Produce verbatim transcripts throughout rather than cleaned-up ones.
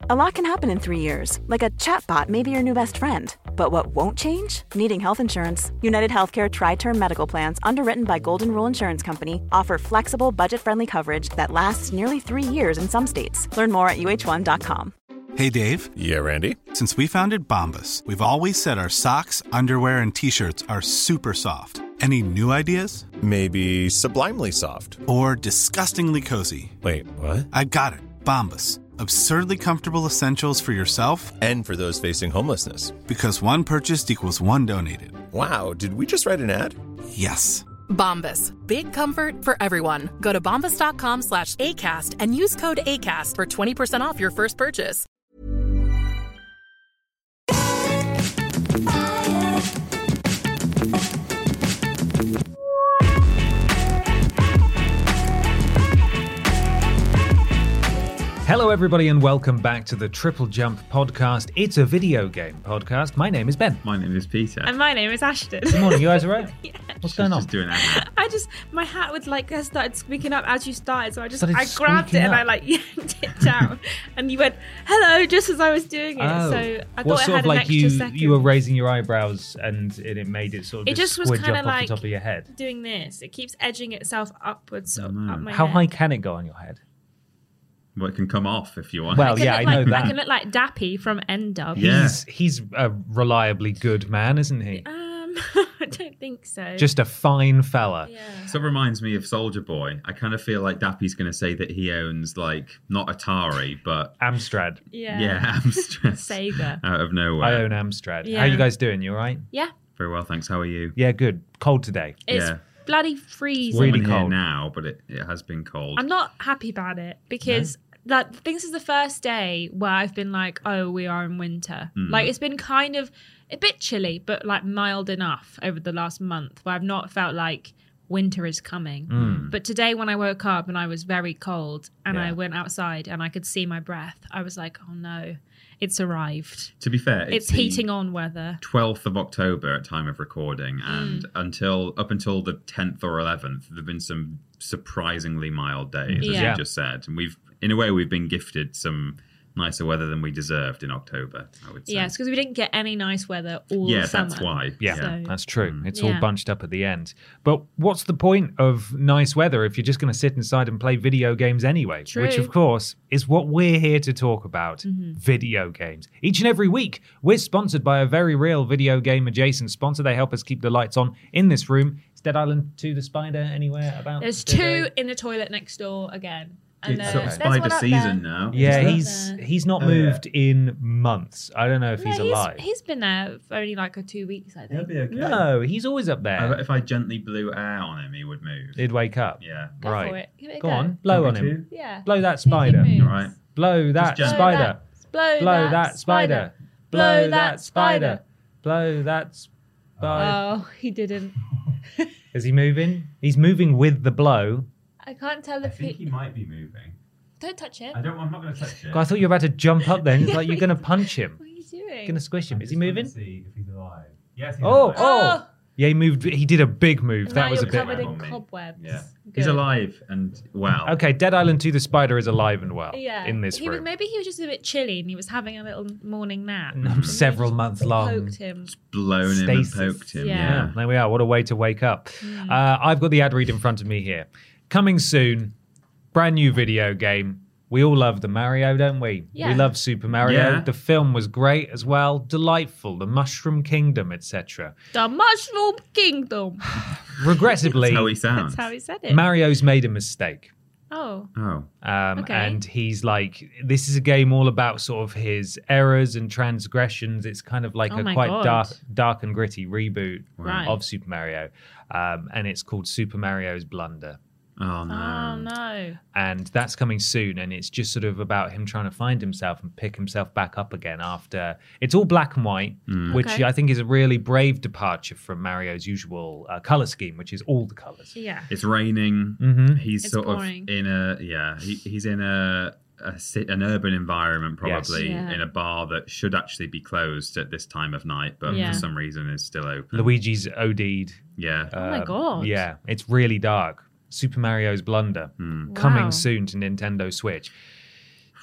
A lot can happen in three years, like a chatbot may be your new best friend. But what won't change? Needing health insurance. United Healthcare Tri-Term Medical Plans, underwritten by Golden Rule Insurance Company, offer flexible, budget-friendly coverage that lasts nearly three years in some states. Learn more at U H one dot com. Hey, Dave. Yeah, Randy. Since we founded Bombas, we've always said our socks, underwear, and T-shirts are super soft. Any new ideas? Maybe sublimely soft. Or disgustingly cozy. Wait, what? I got it. Bombas. Absurdly comfortable essentials for yourself and for those facing homelessness. Because one purchased equals one donated. Wow, did we just write an ad? Yes. Bombas. Big comfort for everyone. Go to bombas.com slash ACAST and use code ACAST for twenty percent off your first purchase. Hello, everybody, and welcome back to the Triple Jump podcast. It's a video game podcast. My name is Ben. My name is Peter. And my name is Ashton. Good morning. You guys all right? Yeah. What's She's going on? Just doing that. I just, my hat would like, I started squeaking up as you started, so I just, Started I grabbed it squeaking and I up? like yanked it down. And you went, hello, just as I was doing it. Oh. So I what thought it sort had of an like extra you, second. you were raising your eyebrows and it, it made it sort of It just, just was squidge kind up of off like the top of your head. doing this. It keeps edging itself upwards Oh, up, no. up my How neck. high can it go on your head? Well, it can come off if you want. Well, I can yeah, look I know like, that. I can look like Dappy from N-Dub. Yeah. He's, he's a reliably good man, isn't he? Um, I don't think so. Just a fine fella. Yeah. So it reminds me of Soldier Boy. I kind of feel like Dappy's going to say that he owns, like, not Atari, but... Amstrad. Yeah. Yeah, Amstrad. Sega. Out of nowhere. I own Amstrad. Yeah. How you guys doing? You all right? Yeah. Very well, thanks. How are you? Yeah, good. Cold today. It's Yeah. bloody freezing. Really Warmer here cold. now, but it, it has been cold. I'm not happy about it because that this is the first day where I've been like, oh, we are in winter. Mm. Like it's been kind of a bit chilly, but like mild enough over the last month where I've not felt like winter is coming. Mm. But today when I woke up and I was very cold and Yeah. I went outside and I could see my breath, I was like, oh no, it's arrived. To be fair, It's, it's, the heating on weather. twelfth of October at time of recording, and Mm. until up until the tenth or eleventh, there've been some surprisingly mild days, as Yeah. you just said, and we've, in a way, we've been gifted some nicer weather than we deserved in October, I would say. Yes, because we didn't get any nice weather all yeah, summer. that's why. Yeah, So- that's true. Mm. It's all Yeah. bunched up at the end. But what's the point of nice weather if you're just going to sit inside and play video games anyway? True. Which, of course, is what we're here to talk about. Mm-hmm. Video games. Each and every week, we're sponsored by a very real video game adjacent sponsor. They help us keep the lights on in this room. Is Dead Island two the Spider anywhere about? There's today? two in the toilet next door again. And It's uh, sort of there's spider one up season there. now. Yeah, He's he's not there. he's not Oh, yeah. moved in months. I don't know if No, he's alive. He's been there for only like a two weeks, I think. He'll be okay. No, he's always up I there. bet if I gently blew air on him, he would move. He'd wake up. Yeah. Go right. for it. Give it a Go go. on, blow Want on me him. Yeah. Blow that See if he spider. moves. All right. Blow that Just gently. spider. Blow Blow that spider. Blow that spider. Blow that spider. Oh, he didn't. Is he moving? He's moving with the blow. I can't tell I if think he... he might be moving. Don't touch him. I don't. I'm not going to touch it. God, I thought you were about to jump up then. It's like you're going to punch him. What are you doing? Going to squish him. I'm Is he just gonna moving? See if he's alive. Yes. He's Oh, alive. oh. Yeah, he moved. He did a big move. And That now was a you're bit. covered in on me. cobwebs. Yeah. Good. He's alive and well. Okay, Dead Island two the Spider is alive and well Yeah. in this he was, room. maybe he was just a bit chilly and he was having a little morning nap. Mm, And several you just months long. Poked him. Blown him Stasis. and poked him. Yeah. Yeah. Yeah, there we are. What a way to wake up. Mm. Uh, I've got the ad read in front of me here. Coming soon, brand new video game. We all love the Mario, don't we? Yeah. We love Super Mario. Yeah. The film was great as well. Delightful. The Mushroom Kingdom, et cetera. The Mushroom Kingdom. Regrettably, That's how he sounds. That's how he said it. Mario's made a mistake. oh. Oh. Um, Okay. And he's like, this is a game all about sort of his errors and transgressions. It's kind of like Oh a my quite God. dark, dark and gritty reboot Right. of Super Mario. Um, and it's called Super Mario's Blunder. Oh no. Oh, no. And that's coming soon. And it's just sort of about him trying to find himself and pick himself back up again after it's all black and white, which Okay. I think is a really brave departure from Mario's usual uh, color scheme, which is all the colors. Yeah. It's raining. Mhm. He's It's sort boring. of in a yeah. He, he's in a, a ci- an urban environment, probably Yes. Yeah. in a bar that should actually be closed at this time of night, but Yeah. for some reason is still open. Luigi's OD'd. Yeah. Oh my Um, God. Yeah, it's really dark. Super Mario's Blunder. Hmm. Coming Wow. soon to Nintendo Switch.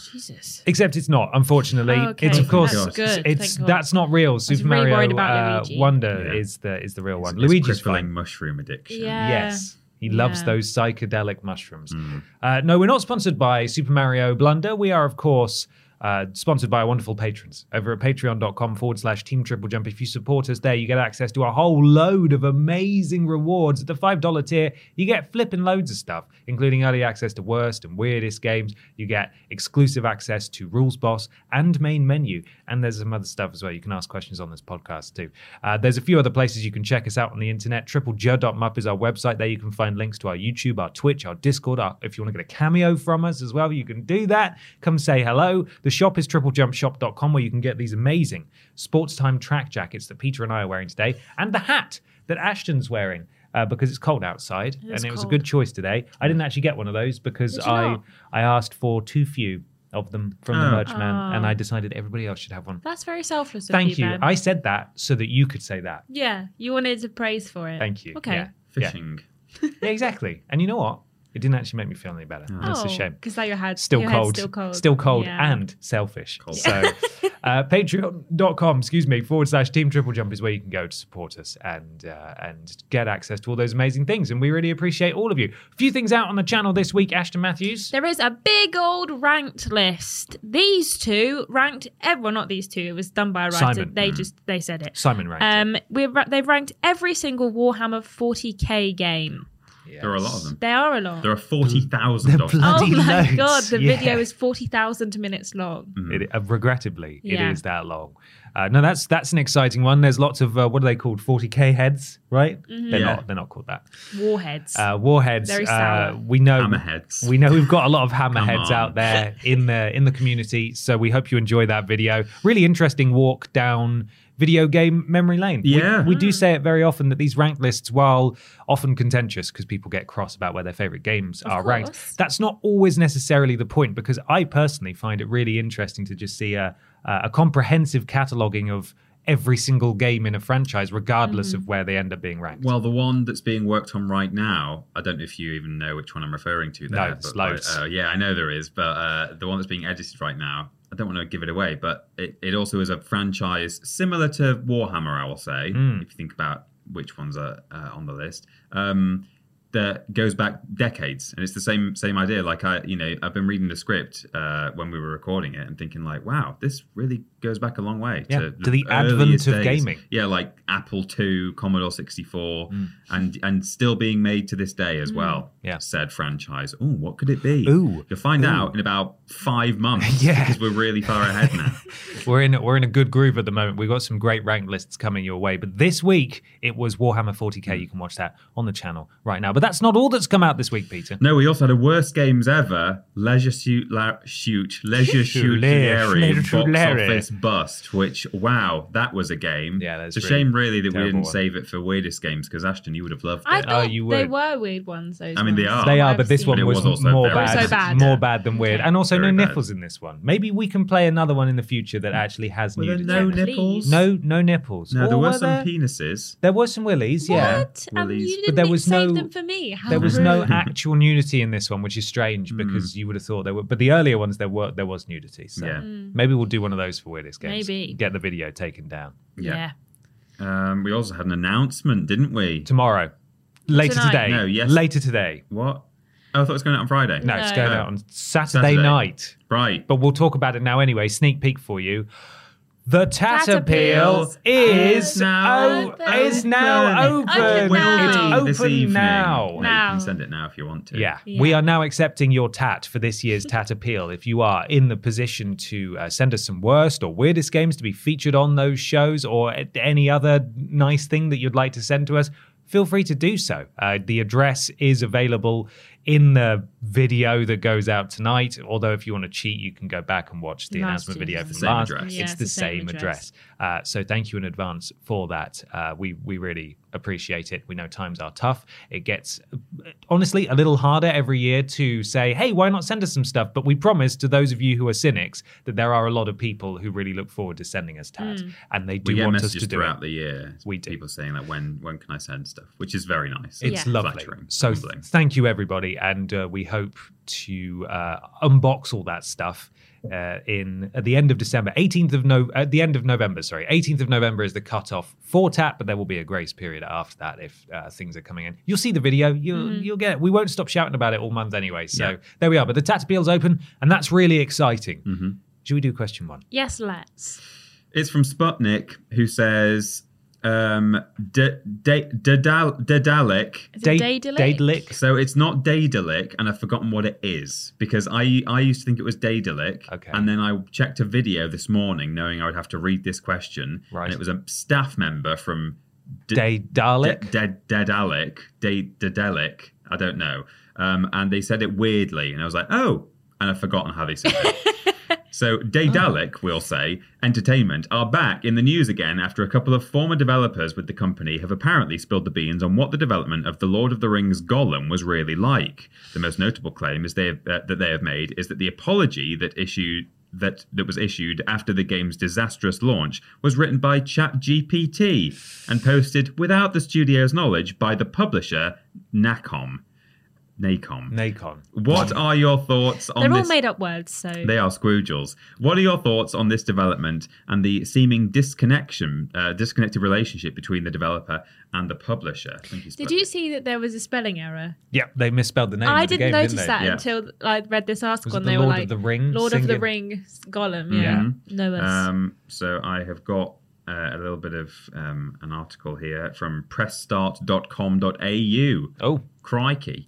Jesus. Except it's not, unfortunately. Oh, okay. It's of course That's good. it's Thank God. that's not real. was Super really Mario worried about uh, Luigi. Wonder Yeah. is the is the real one. It's Luigi's crippling fine. mushroom addiction. Yeah. Yes. He loves Yeah. those psychedelic mushrooms. Mm. Uh, no, we're not sponsored by Super Mario Blunder. We are, of course, uh, sponsored by our wonderful patrons over at patreon.com forward slash Team Triple Jump. If you support us there, you get access to a whole load of amazing rewards. At the five dollars tier, you get flipping loads of stuff, including early access to worst and weirdest games. You get exclusive access to Rules Boss and Main Menu. And there's some other stuff as well. You can ask questions on this podcast too. Uh, there's a few other places you can check us out on the internet. triple j dot mup is our website. There you can find links to our YouTube, our Twitch, our Discord. Our, if you want to get a cameo from us as well, you can do that. Come say hello. The shop is triple jump shop dot com, where you can get these amazing sports time track jackets that Peter and I are wearing today, and the hat that Ashton's wearing. Uh, because it's cold outside, It and is it was a cold. good choice today. I didn't actually get one of those because Did you I not? I asked for too few of them from the Oh. merch man, Oh. and I decided everybody else should have one. That's very selfless of Thank you. Ben. I said that so that you could say that. Yeah, you wanted to praise for it. Thank you. Okay. Yeah. Yeah. Fishing. Yeah, exactly. And you know what? It didn't actually make me feel any better. That's a shame. Because now your head Still your head's cold, still cold, still cold, Yeah. and selfish. Cold. So, uh, patreon.com, excuse me, forward slash Team Triple Jump is where you can go to support us and uh, and get access to all those amazing things. And we really appreciate all of you. A few things out on the channel this week, Ashton Matthews. There is a big old ranked list. These two ranked. eh, Well, not these two. It was done by a writer. Simon. They just they said it. Simon ranked it. Um, we've ra- they've ranked every single Warhammer forty K game. There are a lot of them. They are a lot. There are forty thousand They're of them. bloody Oh my loads. god, the Yeah. video is forty thousand minutes long. It, uh, regrettably, Yeah. it is that long. Uh, no, that's that's an exciting one. There's lots of uh, what are they called? forty K heads, right? They're Yeah. not. They're not called that. Warheads. Uh, warheads. Very Uh, sour. we know. Hammerheads. We know we've got a lot of hammerheads Come on. out there in the in the community. So we hope you enjoy that video. Really interesting walk down video game memory lane. We- Yeah. we, do say it very often that these ranked lists, while often contentious because people get cross about where their favorite games are ranked, course. that's not always necessarily the point. Because I personally find it really interesting to just see a a comprehensive cataloging of every single game in a franchise, regardless of where they end up being ranked. Well, the one that's being worked on right now, I don't know if you even know which one I'm referring to there. No, there's but, loads. Uh, yeah, I know there is, but uh, the one that's being edited right now, I don't want to give it away, but it, it also is a franchise similar to Warhammer, I will say, Mm. if you think about which ones are uh, on the list. Um, that goes back decades, and it's the same same idea. Like I, you know, I've been reading the script uh, when we were recording it, and thinking like, wow, this really goes back a long way Yeah, to, to the earliest advent of days. gaming. Yeah, like Apple two, Commodore sixty-four, Mm. and and still being made to this day as well. Yeah. Said franchise. Oh, what could it be? Ooh. You'll find Ooh. out in about five months. Yeah. because we're really far ahead now. We're in we're in a good groove at the moment. We've got some great ranked lists coming your way. But this week it was Warhammer forty K. You can watch that on the channel right now. But that's not all that's come out this week, Peter. No, we also had a worst games ever. Leisure Suit, la- shoot, Leisure Suit Larry. Larry Leisure box Suit Larry. office bust. Which wow, that was a game. Yeah, that's it's a really shame, really, that we terrible didn't one. save it for weirdest games because Ashton, you would have loved I it. thought you they would. were weird ones. Those I mean, they ones. are. They are, I've but this seen one But it was, was also more very bad, So bad. more Yeah. bad than weird, Okay. and also Very no bad. nipples in this one. Maybe we can play another one in the future that actually has Were there nudity. no Yeah, nipples? please. No, no nipples. No, there Or were were some there? penises. There was some willies, yeah. What? And Willies. you But didn't there was save no- them for me. How There was no rude. actual nudity in this one, which is strange Hmm. because you would have thought there were. But the earlier ones, there were there was nudity. So Yeah. maybe we'll do one of those for weirdest games. Maybe. Get the video taken down Yeah. Um, we also had an announcement, didn't we? tomorrow, later Tonight. today. No, yes. later today. What? Oh, I thought it was going out on Friday. No, it's No. going Oh. out on Saturday, Saturday. night. Right. But we'll talk about it now anyway. Sneak peek for you. The Tatterpeel Tatterpeel is now now is now open. open. Open now. It's Will be this open evening. now. No, you Now. can send it now if you want to. Yeah. Yeah. we are now accepting your tat for this year's Tat Appeal. If you are in the position to uh, send us some worst or weirdest games to be featured on those shows or any other nice thing that you'd like to send to us, feel free to do so. Uh, the address is available in the video that goes out tonight. Although if you want to cheat, you can go back and watch the Last announcement year's. video It's from the same last. address. Yeah, It's the same address. Uh, so thank you in advance for that. Uh, we we really appreciate it. We know times are tough. It gets uh, honestly a little harder every year to say, hey, why not send us some stuff? But we promise to those of you who are cynics that there are a lot of people who really look forward to sending us tat, and they do We get want us messages to do throughout it. the year. We do. People saying like, when when can I send stuff? Which is very nice. It's Yeah. lovely. Flattering. So Humbling. thank you, everybody. And uh, we hope to uh, unbox all that stuff uh, in at the end of December, eighteenth of no, at the end of November. Sorry, eighteenth of November is the cutoff for T A T, but there will be a grace period after that if uh, things are coming in. You'll see the video. You'll Mm-hmm. you'll get. We won't stop shouting about it all month anyway. So Yeah. there we are. But the T A T appeal's open, and that's really exciting. Mm-hmm. Should we do question one? Yes, let's. It's from Sputnik, who says, um, D- D- Dedal- Dedalic. Is it Daedalic? Daedalic. So it's not Daedalic, and I've forgotten what it is because I I used to think it was Daedalic, Okay. and then I checked a video this morning, knowing I would have to read this question, Right. and it was a staff member from D- Daedalic. D- Dedalic, D- Dedalic, I don't know, um, and they said it weirdly, and I was like, oh, and I've forgotten how they said it. So Daedalic, we'll say, Entertainment are back in the news again after a couple of former developers with the company have apparently spilled the beans on what the development of The Lord of the Rings Gollum was really like. The most notable claim is they have, uh, that they have made is that the apology that issued that, that was issued after the game's disastrous launch was written by ChatGPT and posted without the studio's knowledge by the publisher Nacom. Nacom. Nacon. What are your thoughts on They're all this? made up words, so. They are Scroogles. What are your thoughts on this development and the seeming disconnection, uh, disconnected relationship between the developer and the publisher? Thank you, Did Sputnik. you see that there was a spelling error? Yeah, they misspelled the name. I of the didn't game, notice didn't they? that Yeah. until I read this article Was it and the they Lord were of like, the Ring Lord of the singing? Rings, Gollum, yeah. Mhm. Know us. Um, so I have got uh, a little bit of um, an article here from press start dot com dot a u. Oh, Crikey.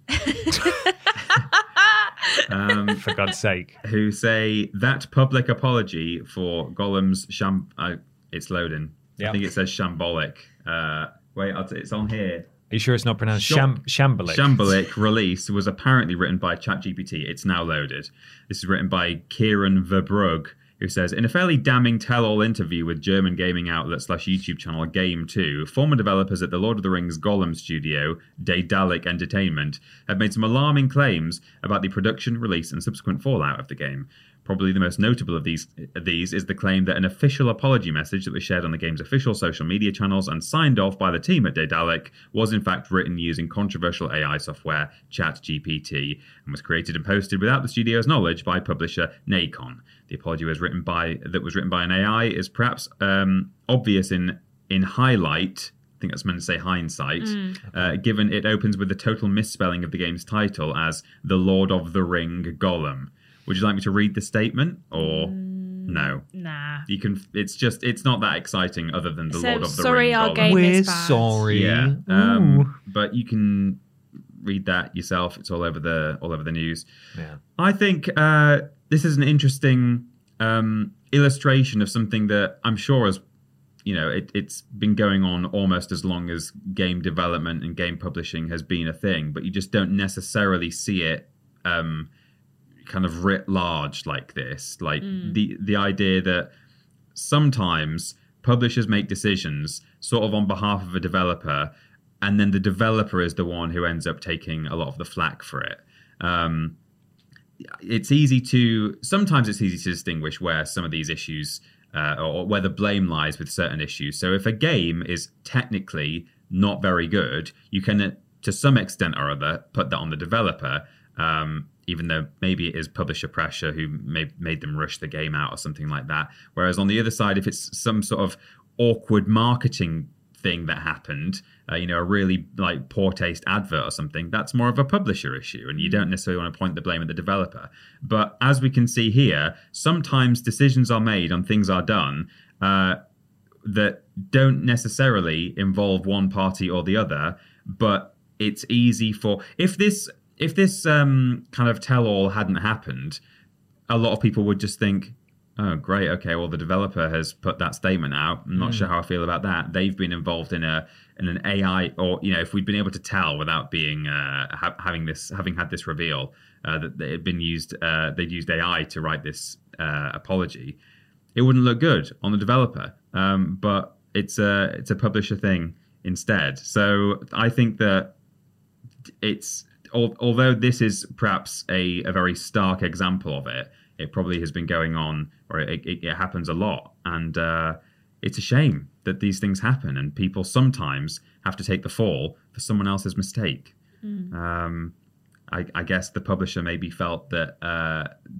um, for God's sake. who say that public apology for Gollum's sham... Uh, it's loading. Yeah. I think it says shambolic. Uh, wait, I'll t- it's on here. Are you sure it's not pronounced Sham- Sham- Shambolic? Shambolic release was apparently written by ChatGPT. It's now loaded. This is written by Kieran Verbrugge, who says, in a fairly damning tell-all interview with German gaming outlet slash YouTube channel Game two, former developers at the Lord of the Rings Gollum studio, Daedalic Entertainment, have made some alarming claims about the production, release, and subsequent fallout of the game. Probably the most notable of these these is the claim that an official apology message that was shared on the game's official social media channels and signed off by the team at Daedalic was in fact written using controversial A I software ChatGPT and was created and posted without the studio's knowledge by publisher Nacon. The apology was written by that was written by an A I is perhaps um, obvious in in highlight. I think that's meant to say hindsight, Mm. uh, given it opens with the total misspelling of the game's title as The Lord of the Ring Gollum. Would you like me to read the statement or no? Nah. You can. It's just. It's not that exciting, other than the So, Lord of the sorry, Ring. our Gollum. game We're is bad. sorry. Yeah. Ooh. Um, but you can read that yourself. It's all over the all over the news. Yeah. I think uh, this is an interesting um, illustration of something that I'm sure has, you know, it, it's been going on almost as long as game development and game publishing has been a thing, but you just don't necessarily see it um, kind of writ large like this. Like the the idea that sometimes publishers make decisions sort of on behalf of a developer, and then the developer is the one who ends up taking a lot of the flack for it. Um, it's easy to sometimes it's easy to distinguish where some of these issues uh, or where the blame lies with certain issues. So if a game is technically not very good, you can, uh, to some extent or other, put that on the developer, um, even though maybe it is publisher pressure who may, made them rush the game out or something like that. Whereas on the other side, if it's some sort of awkward marketing thing that happened, uh, you know, a really like poor taste advert or something, that's more of a publisher issue, and you don't necessarily want to point the blame at the developer. But as we can see here, sometimes decisions are made and things are done uh, that don't necessarily involve one party or the other, but it's easy for if this if this um, kind of tell-all hadn't happened, a lot of people would just think, oh, great, okay, well, the developer has put that statement out. I'm not mm. sure how I feel about that. They've been involved in a in an A I, or, you know, if we'd been able to tell without being uh, ha- having this having had this reveal uh, that it had been used, uh, they'd used A I to write this uh, apology, it wouldn't look good on the developer. Um, but it's a it's a publisher thing instead. So I think that it's although this is perhaps a, a very stark example of it, it probably has been going on, or it, it, it happens a lot. And uh, it's a shame that these things happen, and people sometimes have to take the fall for someone else's mistake. Mm. Um, I, I guess the publisher maybe felt that uh,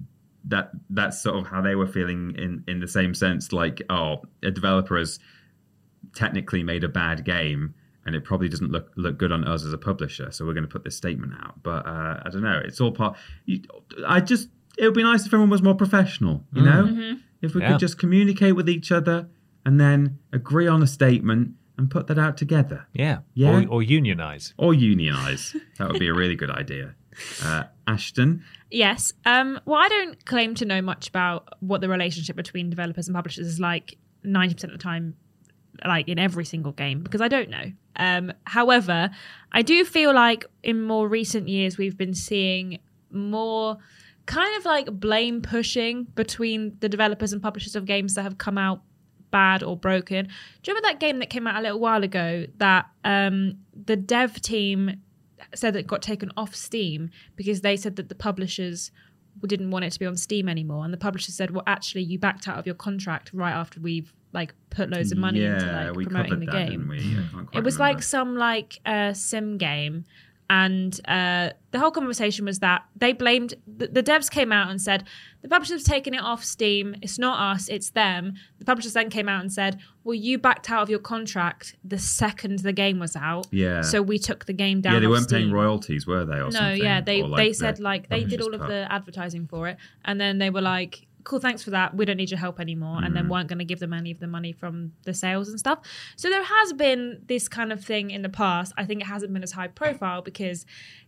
that that's sort of how they were feeling in, in the same sense. Like, oh, a developer has technically made a bad game, and it probably doesn't look look good on us as a publisher, so we're going to put this statement out. But uh, I don't know. It's all part. You, I just it would be nice if everyone was more professional. You know, Mm-hmm. if we Yeah. could just communicate with each other and then agree on a statement and put that out together. Yeah. Yeah. Or, or unionize. Or unionize. That would be a really good idea. Uh, Ashton? Yes. Um, well, I don't claim to know much about what the relationship between developers and publishers is like ninety percent of the time, like in every single game, because I don't know. Um, however, I do feel like in more recent years, we've been seeing more kind of like blame pushing between the developers and publishers of games that have come out bad or broken. Do you remember that game that came out a little while ago that um, the dev team said that it got taken off Steam because they said that the publishers didn't want it to be on Steam anymore, and the publisher said, well, actually you backed out of your contract right after we've like put loads of money yeah, into like we promoting covered the that, game. didn't we? I can't quite It was remember. like some like uh, sim game, and uh, the whole conversation was that they blamed the, the devs came out and said the publishers have taken it off Steam. It's not us, it's them. The publishers then came out and said, well, you backed out of your contract the second the game was out. Yeah. So we took the game down. Yeah, they off weren't paying Steam. royalties, were they? Or No, something? yeah, they Or, like, they the said like they did publisher's all of cut. the advertising for it, and then they were like, cool, thanks for that, we don't need your help anymore, and Mm. then weren't going to give them any of the money from the sales and stuff. So there has been this kind of thing in the past. I think it hasn't been as high profile because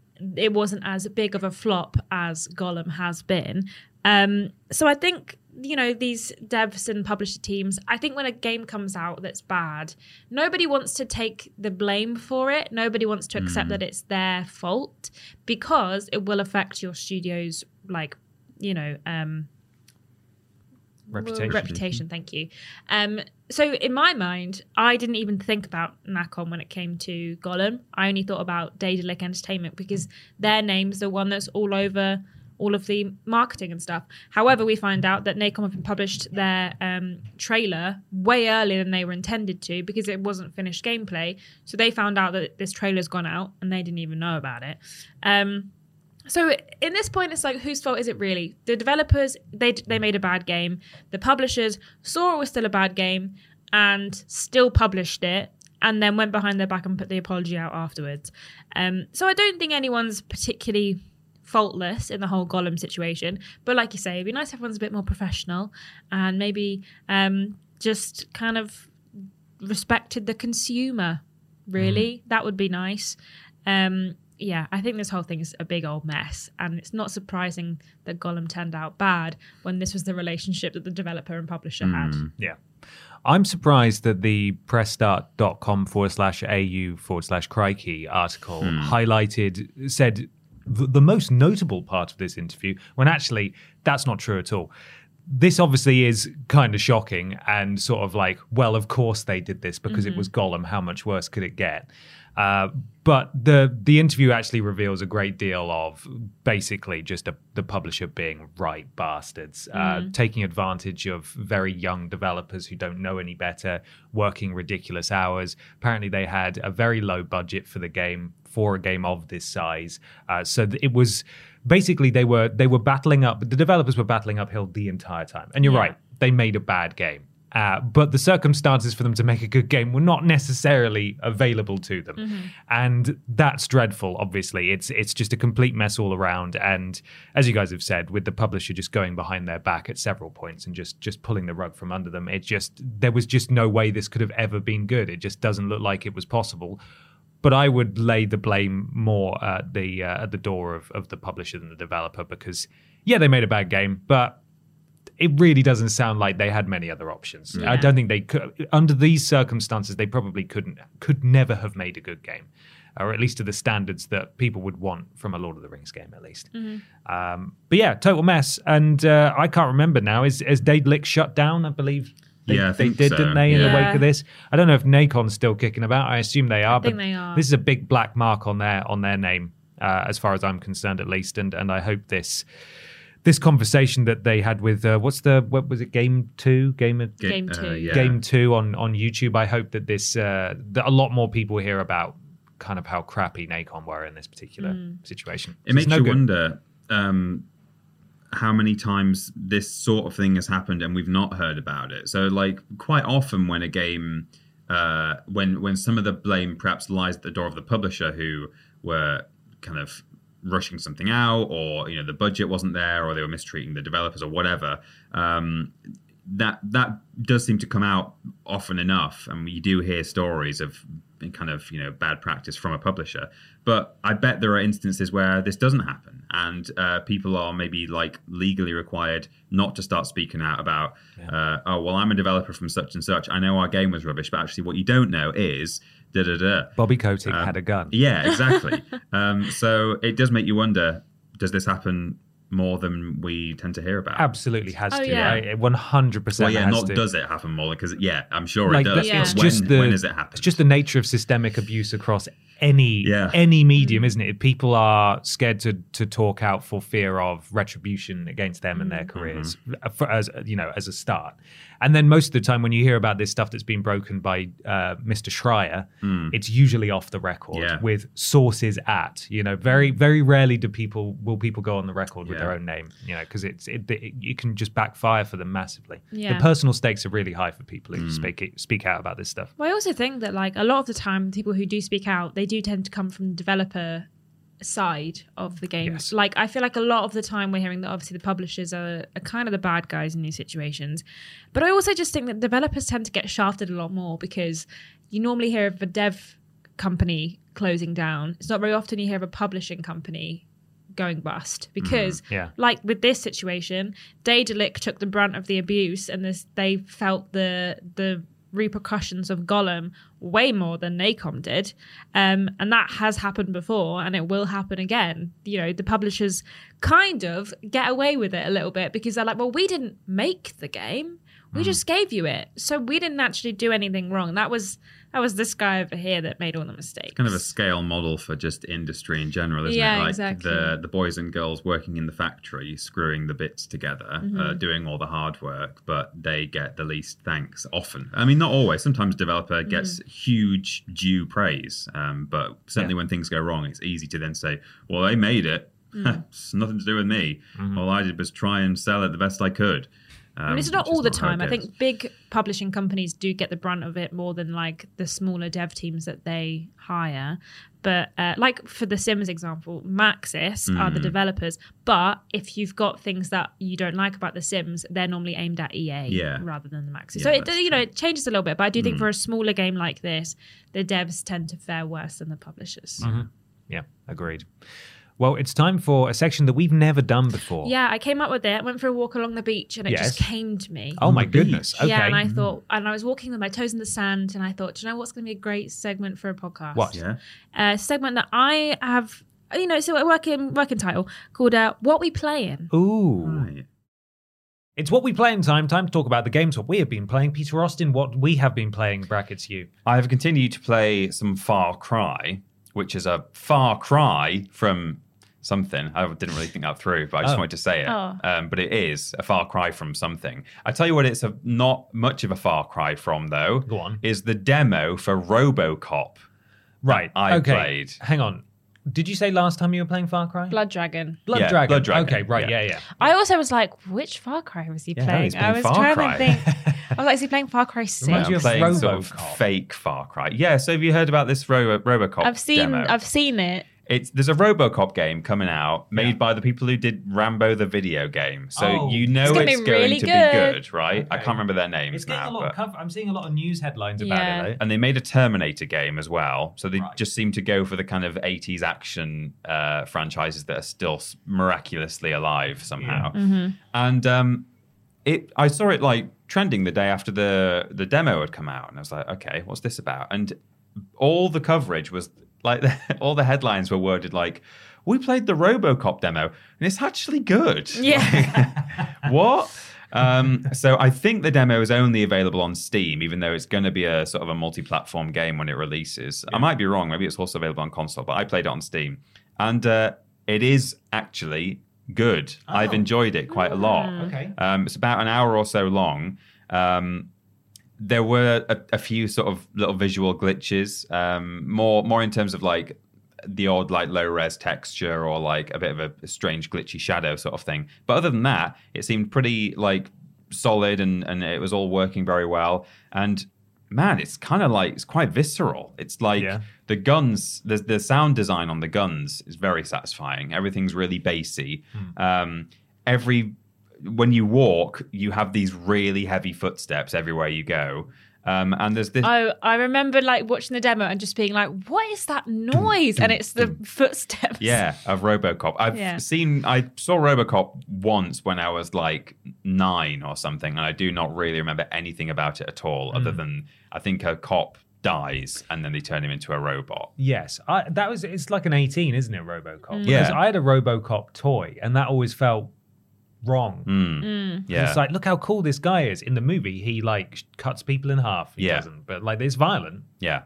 it wasn't as big of a flop as Gollum has been. Um, so I think, you know, these devs and publisher teams, I think when a game comes out that's bad, nobody wants to take the blame for it. Nobody wants to accept Mm. that it's their fault, because it will affect your studio's, like, you know, um, Reputation. reputation, thank you. Um, so in my mind, I didn't even think about Nacon when it came to Gollum. I only thought about Daedalic Entertainment because their name's the one that's all over all of the marketing and stuff. However, we find out that Nacon have published their um, trailer way earlier than they were intended to because it wasn't finished gameplay. So they found out that this trailer's gone out and they didn't even know about it. Um, So in this point, it's like, whose fault is it really? The developers, they they made a bad game. The publishers saw it was still a bad game and still published it, and then went behind their back and put the apology out afterwards. Um, so I don't think anyone's particularly faultless in the whole Gollum situation. But like you say, it'd be nice if everyone's a bit more professional and maybe um, just kind of respected the consumer, really. Mm. That would be nice. Um Yeah, I think this whole thing is a big old mess, and it's not surprising that Gollum turned out bad when this was the relationship that the developer and publisher Mm. had. Yeah. I'm surprised that the pressstart.com forward slash au forward slash crikey article Hmm. highlighted, said the, the most notable part of this interview, when actually that's not true at all. This obviously is kind of shocking and sort of like, well, of course they did this because Mm-hmm. it was Gollum. How much worse could it get? Uh, but the the interview actually reveals a great deal of basically just a, the publisher being right bastards, uh, taking advantage of very young developers who don't know any better, working ridiculous hours. Apparently they had a very low budget for the game, for a game of this size. Uh, so th- it was basically they were they were battling up, the developers were battling uphill the entire time. And you're Yeah. right, they made a bad game. Uh, but the circumstances for them to make a good game were not necessarily available to them. Mm-hmm. And that's dreadful, obviously. It's it's just a complete mess all around. And as you guys have said, with the publisher just going behind their back at several points and just, just pulling the rug from under them, it just there was just no way this could have ever been good. It just doesn't look like it was possible. But I would lay the blame more at the uh, at the door of, of the publisher than the developer because, yeah, they made a bad game, but it really doesn't sound like they had many other options. Yeah. I don't think they could. Under these circumstances, they probably couldn't, could never have made a good game, or at least to the standards that people would want from a Lord of the Rings game, at least. Mm-hmm. Um, but yeah, total mess. And uh, I can't remember now. Is is Daedalic shut down? I believe. They, Yeah, I they think did, so. didn't they, in the Yeah. wake of this? I don't know if Nacon's still kicking about. I assume they are. I think but they are. This is a big black mark on their on their name, uh, as far as I'm concerned, at least. And and I hope this. This conversation that they had with uh, what's the what was it game two game of, Ga- Game uh, two. yeah. game two on on YouTube. I hope that this uh, that a lot more people hear about kind of how crappy Nacon were in this particular situation. It So makes it's no you good. wonder. Um, how many times this sort of thing has happened and we've not heard about it. So, like, quite often when a game, uh, when when some of the blame perhaps lies at the door of the publisher who were kind of rushing something out, or you know the budget wasn't there, or they were mistreating the developers, or whatever. Um, that that does seem to come out often enough, and you do hear stories of kind of you know bad practice from a publisher. But I bet there are instances where this doesn't happen, and uh, people are maybe like legally required not to start speaking out about, yeah. uh, oh well, I'm a developer from such and such. I know our game was rubbish, but actually, what you don't know is da da da. Bobby Kotick um, had a gun. Yeah, exactly. um, so it does make you wonder: does this happen more than we tend to hear about? Absolutely has oh, to. Yeah. Right? one hundred percent Well, yeah, has not to. does it happen more? Because, yeah, I'm sure like, it does. Yeah. It's when, just the, when does it happen? It's just the nature of systemic abuse across any yeah. any medium, isn't it? People are scared to to talk out for fear of retribution against them and their careers, mm-hmm. for, as you know, as a start. And then most of the time, when you hear about this stuff that's been broken by uh, Mister Schreier, mm. it's usually off the record yeah. with sources at. You know, very very rarely do people will people go on the record with yeah. their own name. You know, because it's it, it, it can just backfire for them massively. Yeah. The personal stakes are really high for people who Mm. speak speak out about this stuff. Well, I also think that like a lot of the time, people who do speak out, they do tend to come from the developer side of the game. Yes. Like I feel like a lot of the time we're hearing that obviously the publishers are, are kind of the bad guys in these situations. But I also just think that developers tend to get shafted a lot more, because you normally hear of a dev company closing down. It's not very often you hear of a publishing company going bust, because mm, yeah. like with this situation, Daedalic took the brunt of the abuse, and this they felt the the repercussions of Gollum way more than Nacom did, um, and that has happened before, and it will happen again. You know, the publishers kind of get away with it a little bit, because they're like, well, we didn't make the game, we mm. just gave you it, so we didn't actually do anything wrong. That was that was this guy over here that made all the mistakes. Kind of a scale model for just industry in general, isn't yeah, it? Like exactly. the the boys and girls working in the factory, screwing the bits together, mm-hmm. uh, doing all the hard work, but they get the least thanks often. I mean, not always. Sometimes developer gets mm. huge due praise, um, but certainly yeah. when things go wrong, it's easy to then say, well, they made it. Mm. It's nothing to do with me. Mm-hmm. All I did was try and sell it the best I could. Um, I mean, it's not all the not time. I think big publishing companies do get the brunt of it more than like the smaller dev teams that they hire. But uh, like for the Sims example, Maxis mm. are the developers. But if you've got things that you don't like about the Sims, they're normally aimed at E A yeah. rather than the Maxis. Yeah, so it you true. know it changes a little bit. But I do think mm. for a smaller game like this, the devs tend to fare worse than the publishers. Mm-hmm. Yeah, agreed. Well, it's time for a section that we've never done before. Yeah, I came up with it, went for a walk along the beach, and it Yes. just came to me. Oh my goodness. Okay. Yeah, and I thought, and I was walking with my toes in the sand, and I thought, do you know what's going to be a great segment for a podcast? What? Yeah. A segment that I have, you know, so a working working title called uh, "What We Playing." Ooh. Right. It's What We Play in Time. Time to talk about the games what we have been playing. Peter Austin, what we have been playing, brackets you. I have continued to play some Far Cry, which is a far cry from something. I didn't really think that through, but I just Oh. wanted to say it. Oh. Um, but it is a far cry from something. I tell you what, it's a, not much of a far cry from, though. Go on. Is the demo for RoboCop. Right. I okay. played. Hang on. Did you say last time you were playing Far Cry? Blood Dragon. Blood Yeah, Dragon. Blood Dragon, Okay, right. Yeah, yeah. yeah. I also was like, which Far Cry was he Yeah, playing? he's playing I was Far trying Cry. to think. I was like, is he playing Far Cry six? Reminds you I'm of playing sort of RoboCop. fake Far Cry. Yeah, so have you heard about this Robo- RoboCop I've seen, demo? I've seen it. It's there's a RoboCop game coming out made Yeah. by the people who did Rambo the video game. So Oh. you know It's it's, gonna be going really to good. be good, right? I Okay. can't remember their names It's getting now. a lot but- of cover. I'm seeing a lot of news headlines about Yeah. it, though. And they made a Terminator game as well. So they Right. just seem to go for the kind of eighties action uh, franchises that are still s- miraculously alive somehow. And um, it, I saw it like trending the day after the the demo had come out, and I was like, okay, what's this about? And all the coverage was like, all the headlines were worded like, we played the RoboCop demo, and it's actually good. Yeah. What? Um, so I think the demo is only available on Steam, even though it's going to be a sort of a multi-platform game when it releases. I might be wrong. Maybe it's also available on console, but I played it on Steam. And uh, it is actually good. Oh. I've enjoyed it quite a lot. Okay. Um, it's about an hour or so long. Um, there were a, a few sort of little visual glitches, um, more more in terms of like the odd like low res texture or like a bit of a strange glitchy shadow sort of thing. But other than that, it seemed pretty like solid and and it was all working very well. And man, it's kind of like it's quite visceral. It's like Yeah. the guns, the the sound design on the guns is very satisfying. Everything's really bassy. Um, every when you walk, you have these really heavy footsteps everywhere you go. Um, and there's this. Oh, I remember like watching the demo and just being like, "What is that noise?" And it's the footsteps. Yeah, of RoboCop. I've Yeah. seen, I saw RoboCop once when I was like nine or something, and I do not really remember anything about it at all, other than I think a cop dies and then they turn him into a robot. Yes, I, that was. It's like an eighteen, isn't it, RoboCop? Yeah. Because I had a RoboCop toy, and that always felt wrong. Mm. Yeah. It's like, look how cool this guy is. In the movie, he like cuts people in half. He Yeah. doesn't, but like it's violent. Yeah.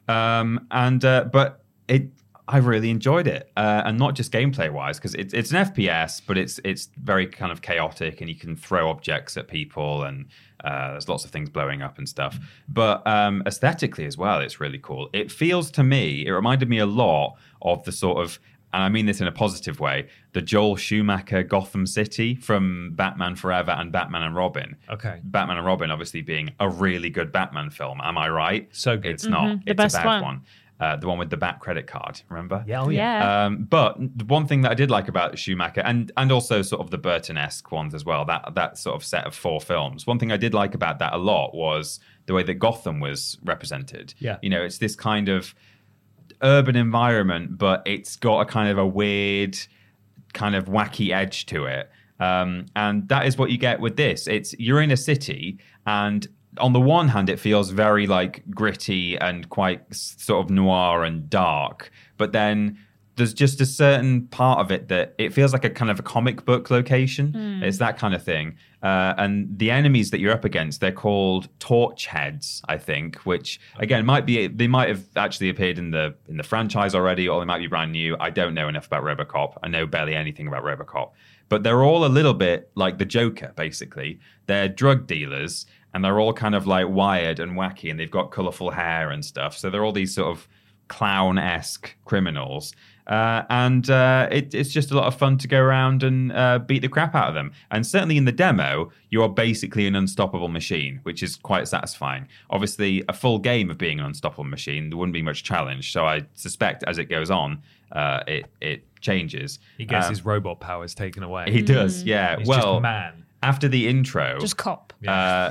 Um, and, uh, but it, I really enjoyed it. Uh, and not just gameplay wise, because it's, it's an F P S, but it's, it's very kind of chaotic and you can throw objects at people and, uh, there's lots of things blowing up and stuff. But um, aesthetically as well, it's really cool. It feels to me, it reminded me a lot of the sort of, and I mean this in a positive way, the Joel Schumacher Gotham City from Batman Forever and Batman and Robin. Okay. Batman and Robin obviously being a really good Batman film. Am I right? So good. It's not. The It's best a bad one. one. Uh, the one with the Bat credit card, remember? Yeah, oh yeah. Yeah. Um, but the one thing that I did like about Schumacher, and and also sort of the Burton-esque ones as well, that that sort of set of four films. One thing I did like about that a lot was the way that Gotham was represented. Yeah. You know, it's this kind of urban environment, but it's got a kind of a weird, kind of wacky edge to it. Um, and that is what you get with this. It's you're in a city, and on the one hand, it feels very like gritty and quite s- sort of noir and dark. But then there's just a certain part of it that it feels like a kind of a comic book location. It's that kind of thing. Uh, and the enemies that you're up against, they're called torch heads, I think, which again might be they might have actually appeared in the in the franchise already, or they might be brand new. I don't know enough about RoboCop. I know barely anything about RoboCop. But they're all a little bit like the Joker, basically. They're drug dealers, and they're all kind of like wired and wacky, and they've got colourful hair and stuff. So they're all these sort of clown-esque criminals. Uh, and uh, it, it's just a lot of fun to go around and uh, beat the crap out of them. And certainly in the demo, you are basically an unstoppable machine, which is quite satisfying. Obviously, a full game of being an unstoppable machine, there wouldn't be much challenge. So I suspect as it goes on, uh, it, it changes. He gets Um, his robot powers taken away. He does, yeah. He's well, just man. after the intro, Just cop. uh,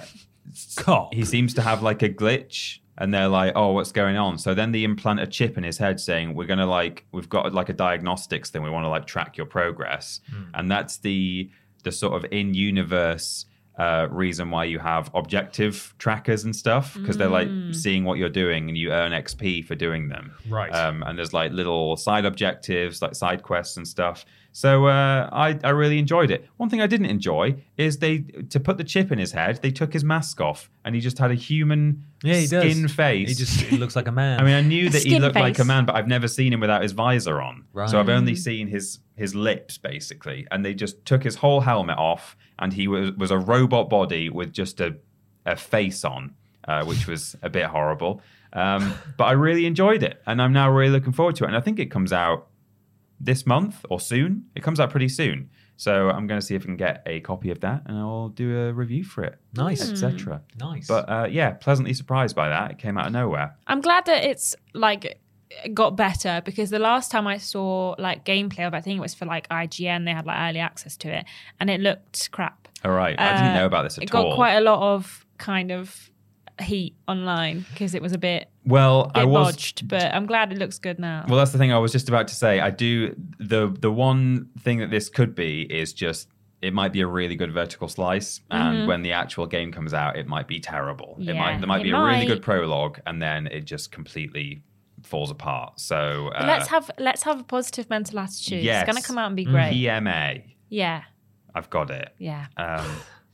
Cop. he seems to have like a glitch. And they're like, oh, what's going on? So then they implant a chip in his head saying, we're going to like, we've got like a diagnostics thing. We want to like track your progress. And that's the the sort of in-universe uh, reason why you have objective trackers and stuff. Because they're like seeing what you're doing and you earn X P for doing them. Right. Um, and there's like little side objectives, like side quests and stuff. So uh, I, I really enjoyed it. One thing I didn't enjoy is they, to put the chip in his head, they took his mask off and he just had a human Yeah, he skin does. face. He just he looks like a man. I mean, I knew that he skin looked like a face. man, but I've never seen him without his visor on. Right. So I've only seen his his lips, basically. And they just took his whole helmet off, and he was, was a robot body with just a, a face on, uh, which was a bit horrible. Um, but I really enjoyed it, and I'm now really looking forward to it. And I think it comes out this month or soon. It comes out pretty soon. So I'm going to see if I can get a copy of that, and I'll do a review for it. Nice. et cetera. Nice. But uh, yeah, pleasantly surprised by that. It came out of nowhere. I'm glad that it's like got better, because the last time I saw like gameplay of it, I think it was for like I G N, they had like early access to it, and it looked crap. All right. I didn't Uh, know about this at It got all. quite a lot of kind of heat online because it was a bit, well, bit I was. bodged, but I'm glad it looks good now. Well, that's the thing I was just about to say. I do the the one thing that this could be is just it might be a really good vertical slice, and when the actual game comes out, it might be terrible. it Yeah, might there might it be a really might. good prologue, and then it just completely falls apart. So uh, But let's have let's have a positive mental attitude. yes. It's gonna come out and be great. P M A. Yeah, I've got it. yeah. Um,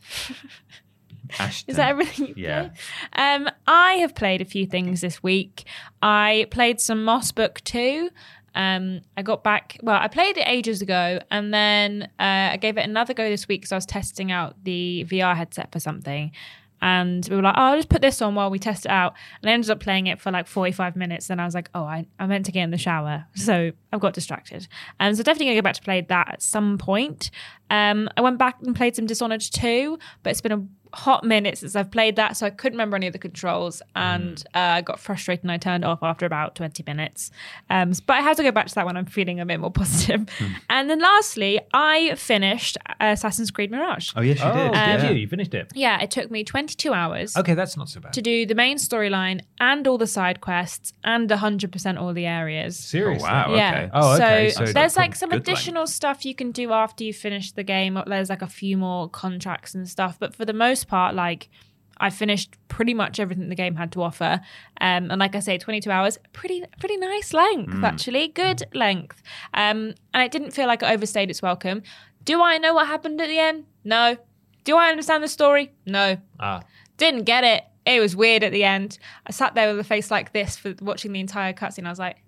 Ashton. Is that everything you Yeah. play? Um, I have played a few things this week. I played some Moss Book two. Um, I got back, well, I played it ages ago, and then uh, I gave it another go this week because I was testing out the V R headset for something. And we were like, oh, I'll just put this on while we test it out. And I ended up playing it for like forty-five minutes. And I was like, oh, I, I meant to get in the shower. So I've got distracted. And so definitely going to go back to play that at some point. Um, I went back and played some Dishonored two, but it's been a hot minute since I've played that, so I couldn't remember any of the controls, and uh, I got frustrated and I turned it off after about twenty minutes. Um, but I have to go back to that when I'm feeling a bit more positive. Mm. And then lastly, I finished Assassin's Creed Mirage. Oh, yes, you oh, did. Um, yeah. Did you? You finished it? Yeah, it took me twenty-two hours. Okay, that's not so bad. To do the main storyline and all the side quests and one hundred percent all the areas. Seriously? Oh, wow. Yeah. Okay. Oh, okay. So, So there's that's like some good additional length. stuff you can do after you finish the game. There's like a few more contracts and stuff, but for the most part, like I finished pretty much everything the game had to offer. Um, and like I say, twenty-two hours, pretty pretty nice length, mm. actually. Good length. Um, and it didn't feel like it overstayed its welcome. Do I know what happened at the end? No. Do I understand the story? No. Ah. Didn't get it. It was weird at the end. I sat there with a face like this for watching the entire cutscene. I was like,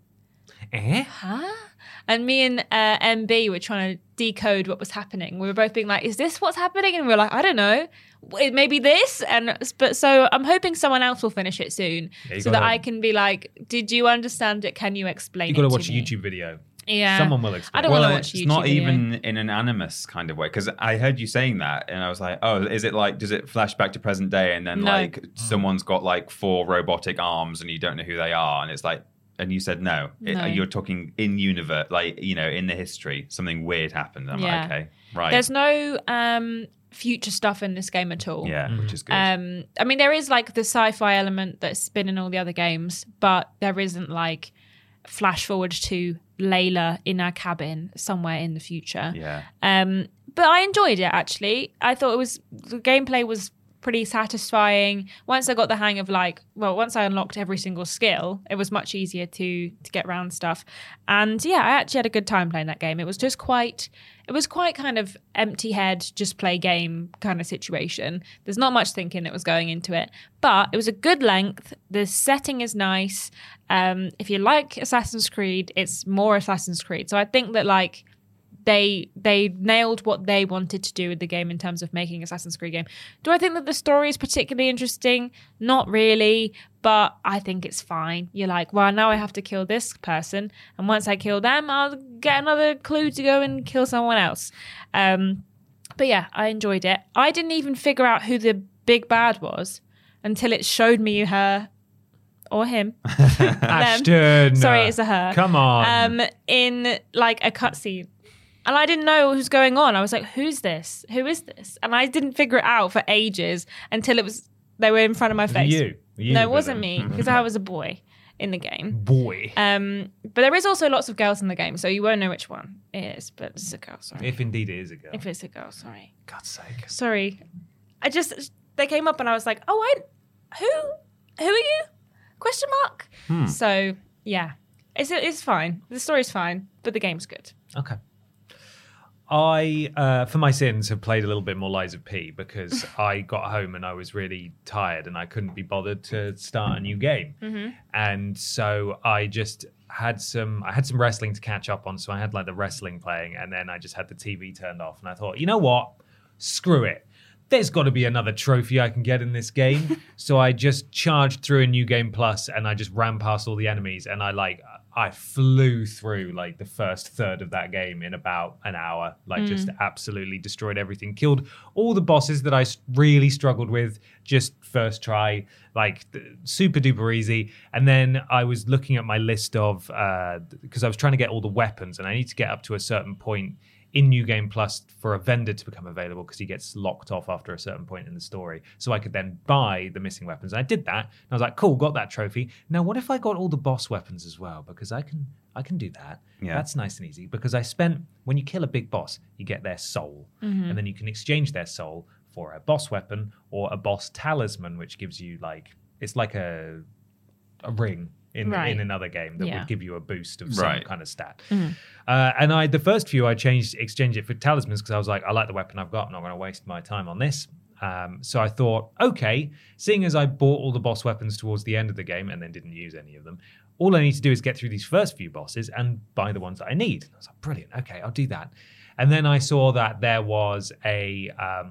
Eh? huh? And me and uh, M B were trying to decode what was happening. We were both being like, is this what's happening? And we were like, I don't know. It maybe this. And but so I'm hoping someone else will finish it soon, Yeah, so gotta, that I can be like, did you understand it? Can you explain You it got to to watch a me? YouTube video. Yeah. Someone will explain. I don't well, want to watch it's YouTube not video. even in an animus kind of way, because I heard you saying that and I was like, oh, is it like, does it flash back to present day and then No. like someone's got like four robotic arms and you don't know who they are, and it's like, and you said no, It- No. you're talking in universe, like, you know, in the history something weird happened. I'm Yeah. like, okay, right. There's no um, future stuff in this game at all. yeah, which is good. Um, I mean, there is like the sci-fi element that's been in all the other games, but there isn't like flash forward to Layla in our cabin somewhere in the future. yeah. Um, but I enjoyed it actually. I thought it was the gameplay was pretty satisfying. Once I got the hang of like, well, once I unlocked every single skill, it was much easier to to get around stuff. And yeah, I actually had a good time playing that game. It was just quite, it was quite kind of empty head, just play game kind of situation. There's not much thinking that was going into it, but it was a good length. The setting is nice. Um, if you like Assassin's Creed, it's more Assassin's Creed. So I think that like, They they nailed what they wanted to do with the game in terms of making Assassin's Creed game. Do I think that the story is particularly interesting? Not really, but I think it's fine. You're like, well, now I have to kill this person, and once I kill them, I'll get another clue to go and kill someone else. Um, but yeah, I enjoyed it. I didn't even figure out who the big bad was until it showed me her or him. Ashton. Sorry, it's a her. Come on. Um, in like a cutscene. And I didn't know what was going on. I was like, who's this? Who is this? And I didn't figure it out for ages until it was they were in front of my Was it face. you? Were you no, it with wasn't them? me, because I was a boy in the game. Boy. Um, but there is also lots of girls in the game, so you won't know which one it is. But it's a girl, sorry. If indeed it is a girl. If it's a girl, sorry. God's sake. Sorry. I just they came up and I was like, oh, I who who are you? Question mark. Hmm. So yeah, it's it's fine. The story's fine, but the game's good. Okay. I, uh, for my sins, have played a little bit more Lies of P because I got home and I was really tired and I couldn't be bothered to start a new game. Mm-hmm. And so I just had some, I had some wrestling to catch up on. So I had like the wrestling playing and then I just had the T V turned off and I thought, you know what? Screw it. There's got to be another trophy I can get in this game. So I just charged through a New Game Plus and I just ran past all the enemies and I like, I flew through like the first third of that game in about an hour, like mm. just absolutely destroyed everything, killed all the bosses that I really struggled with just first try, like super duper easy. And then I was looking at my list of, uh, because I was trying to get all the weapons and I need to get up to a certain point in New Game Plus for a vendor to become available because he gets locked off after a certain point in the story. So I could then buy the missing weapons. And I did that. And I was like, cool, got that trophy. Now, what if I got all the boss weapons as well? Because I can I can do that. Yeah. That's nice and easy. Because I spent, when you kill a big boss, you get their soul. Mm-hmm. And then you can exchange their soul for a boss weapon or a boss talisman, which gives you like, it's like a a ring. In, right. in another game that yeah. would give you a boost of some right. kind of stat. Mm-hmm. Uh, and I, the first few I changed, exchanged it for talismans because I was like, I like the weapon I've got. I'm not going to waste my time on this. Um, so I thought, okay, seeing as I bought all the boss weapons towards the end of the game and then didn't use any of them, all I need to do is get through these first few bosses and buy the ones that I need. And I was like, brilliant. Okay, I'll do that. And then I saw that there was a, um,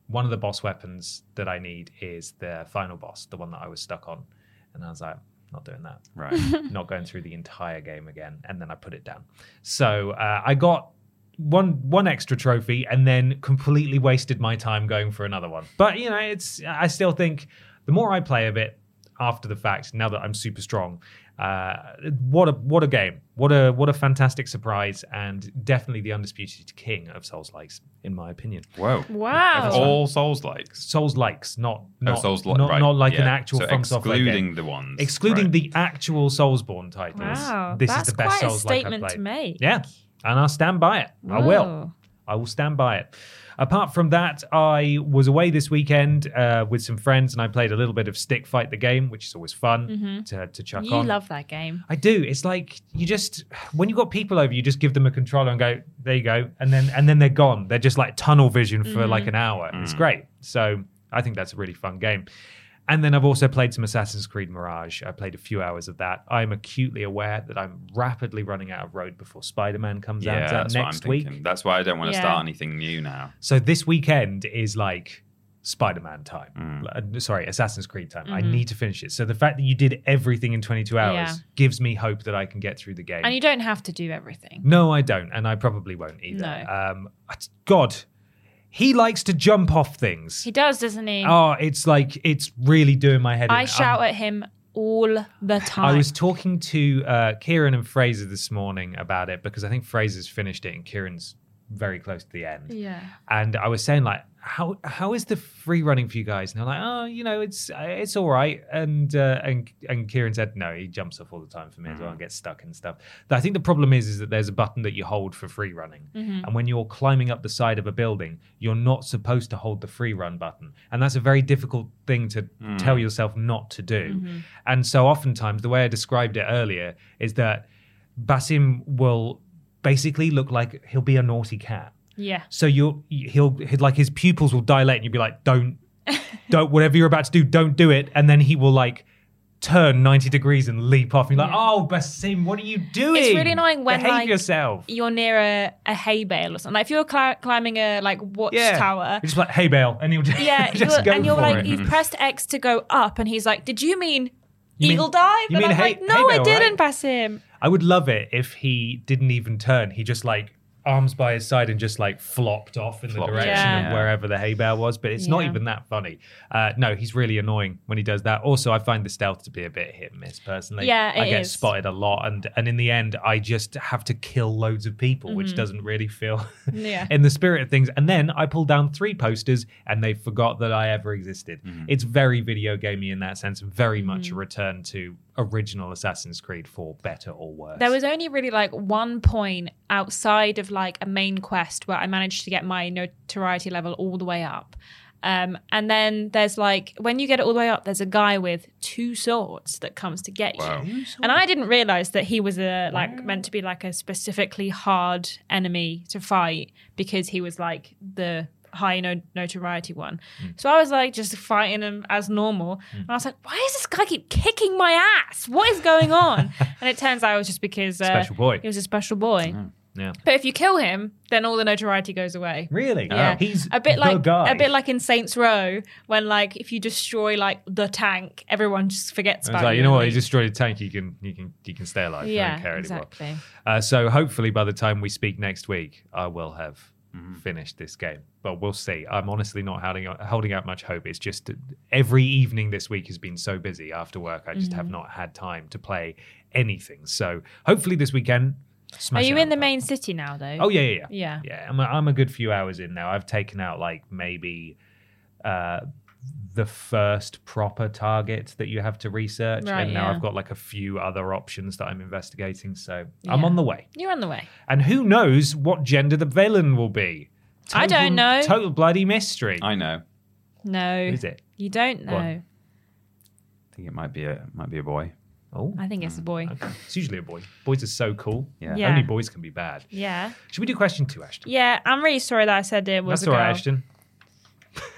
one of the boss weapons that I need is the final boss, the one that I was stuck on. And I was like, not doing that. Right. Not going through the entire game again. And then I put it down. So uh, I got one one extra trophy and then completely wasted my time going for another one. But, you know, it's I still think the more I play of it after the fact, now that I'm super strong, uh, what a what a game. What a what a fantastic surprise, and definitely the undisputed king of Souls-likes, in my opinion. Whoa. Wow. All Souls-likes. Souls-likes, not not, Oh, Souls not, right. not like yeah. an actual so From Software excluding game. the ones. Excluding right. the actual Soulsborne titles. Wow, This that's is the best quite a Souls-like I've statement played. to make. Yeah, and I'll stand by it. I will. Whoa. I will stand by it. Apart from that, I was away this weekend uh, with some friends, and I played a little bit of Stick Fight the game, which is always fun Mm-hmm. to, to chuck You on. love that game. I do. It's like you just when you got people over, you just give them a controller and go, there you go, and then and then they're gone. They're just like tunnel vision for Mm-hmm. like an hour. It's great. So I think that's a really fun game. And then I've also played some Assassin's Creed Mirage. I played a few hours of that. I'm acutely aware that I'm rapidly running out of road before Spider-Man comes Yeah, out that's what I'm next week. thinking. That's why I don't want to Yeah. start anything new now. So this weekend is like Spider-Man time. Mm. Uh, Sorry, Assassin's Creed time. I need to finish it. So the fact that you did everything in twenty-two hours Yeah. gives me hope that I can get through the game. And you don't have to do everything. No, I don't, and I probably won't either. No. Um, God, he likes to jump off things. He does, doesn't he? Oh, it's like it's really doing my head in. I Um, shout at him all the time. I was talking to uh, Kieran and Fraser this morning about it because I think Fraser's finished it and Kieran's very close to the end. Yeah. And I was saying, like, how how is the free running for you guys? And they're like, oh, you know, it's uh, it's all right. And uh, and and Kieran said, no, he jumps off all the time for me as well and gets stuck and stuff. But I think the problem is is that there's a button that you hold for free running, and when you're climbing up the side of a building, you're not supposed to hold the free run button, and that's a very difficult thing to tell yourself not to do. And so oftentimes, the way I described it earlier is that Basim will basically look like he'll be a naughty cat. Yeah. So you'll he'll, he'll like his pupils will dilate and you'll be like, don't, don't, whatever you're about to do, don't do it. And then he will like turn ninety degrees and leap off. And you're like, oh, Basim, what are you doing? It's really annoying when Behave like yourself. you're near a, a hay bale or something. Like if you're cli- climbing a like watchtower. You're just like, hey, Bale. And he'll just, Yeah, just you're, go and you're for like it. you've pressed X to go up, and he's like, "Did you mean You mean- eagle dive?" you and mean I'm hay- like, "No, hay I bale, didn't right?" pass him." I would love it if he didn't even turn. He just like arms by his side and just like flopped off in Flopped. the direction Yeah. of wherever the hay bale was. But it's not Yeah. even that funny. Uh, no, he's really annoying when he does that. Also, I find the stealth to be a bit hit and miss personally. Yeah, I it get is. spotted a lot, and and in the end, I just have to kill loads of people, which doesn't really feel Mm-hmm. Yeah. in the spirit of things. And then I pulled down three posters, and they forgot that I ever existed. It's very video gamey in that sense, and very much Mm-hmm. a return to original Assassin's Creed for better or worse. There was only really like one point outside of like a main quest where I managed to get my notoriety level all the way up. Um, and then there's like, when you get it all the way up, there's a guy with two swords that comes to get Wow. you. And I didn't realize that he was a like meant to be like a specifically hard enemy to fight because he was like the high no- notoriety one. So I was like just fighting him as normal. And I was like, why does this guy keep kicking my ass? What is going on? And it turns out it was just because uh, Special boy. he was a special boy. Yeah. But if you kill him, then all the notoriety goes away. Really? Yeah, He's a bit the like guy. a bit like in Saints Row when like if you destroy like the tank, everyone just forgets It's about like, you. you know what? and You destroyed a tank. You can, you can, you can stay alive. you Yeah, don't care exactly. anymore. Uh, so hopefully, by the time we speak next week, I will have finished this game. But we'll see. I'm honestly not holding out, holding out much hope. It's just every evening this week has been so busy after work. I just Mm-hmm. have not had time to play anything. So hopefully this weekend. Are Smash it you out in the the main park. city now though? Oh yeah, yeah, yeah. Yeah. Yeah, I'm a, I'm a good few hours in now. I've taken out like maybe uh, the first proper target that you have to research, Right, and now yeah. I've got like a few other options that I'm investigating. So I'm Yeah. on the way. You're on the way. And who knows what gender the villain will be? I don't know. Total bloody mystery. I know. No. Is it? You don't know. What? I think it might be a might be a boy. Oh, I think it's a boy. okay. It's usually a boy. Boys are so cool. Yeah. Yeah. Only boys can be bad. Yeah. Should we do question two, Ashton? Yeah, I'm really sorry that I said it was That's a all girl. right, Ashton.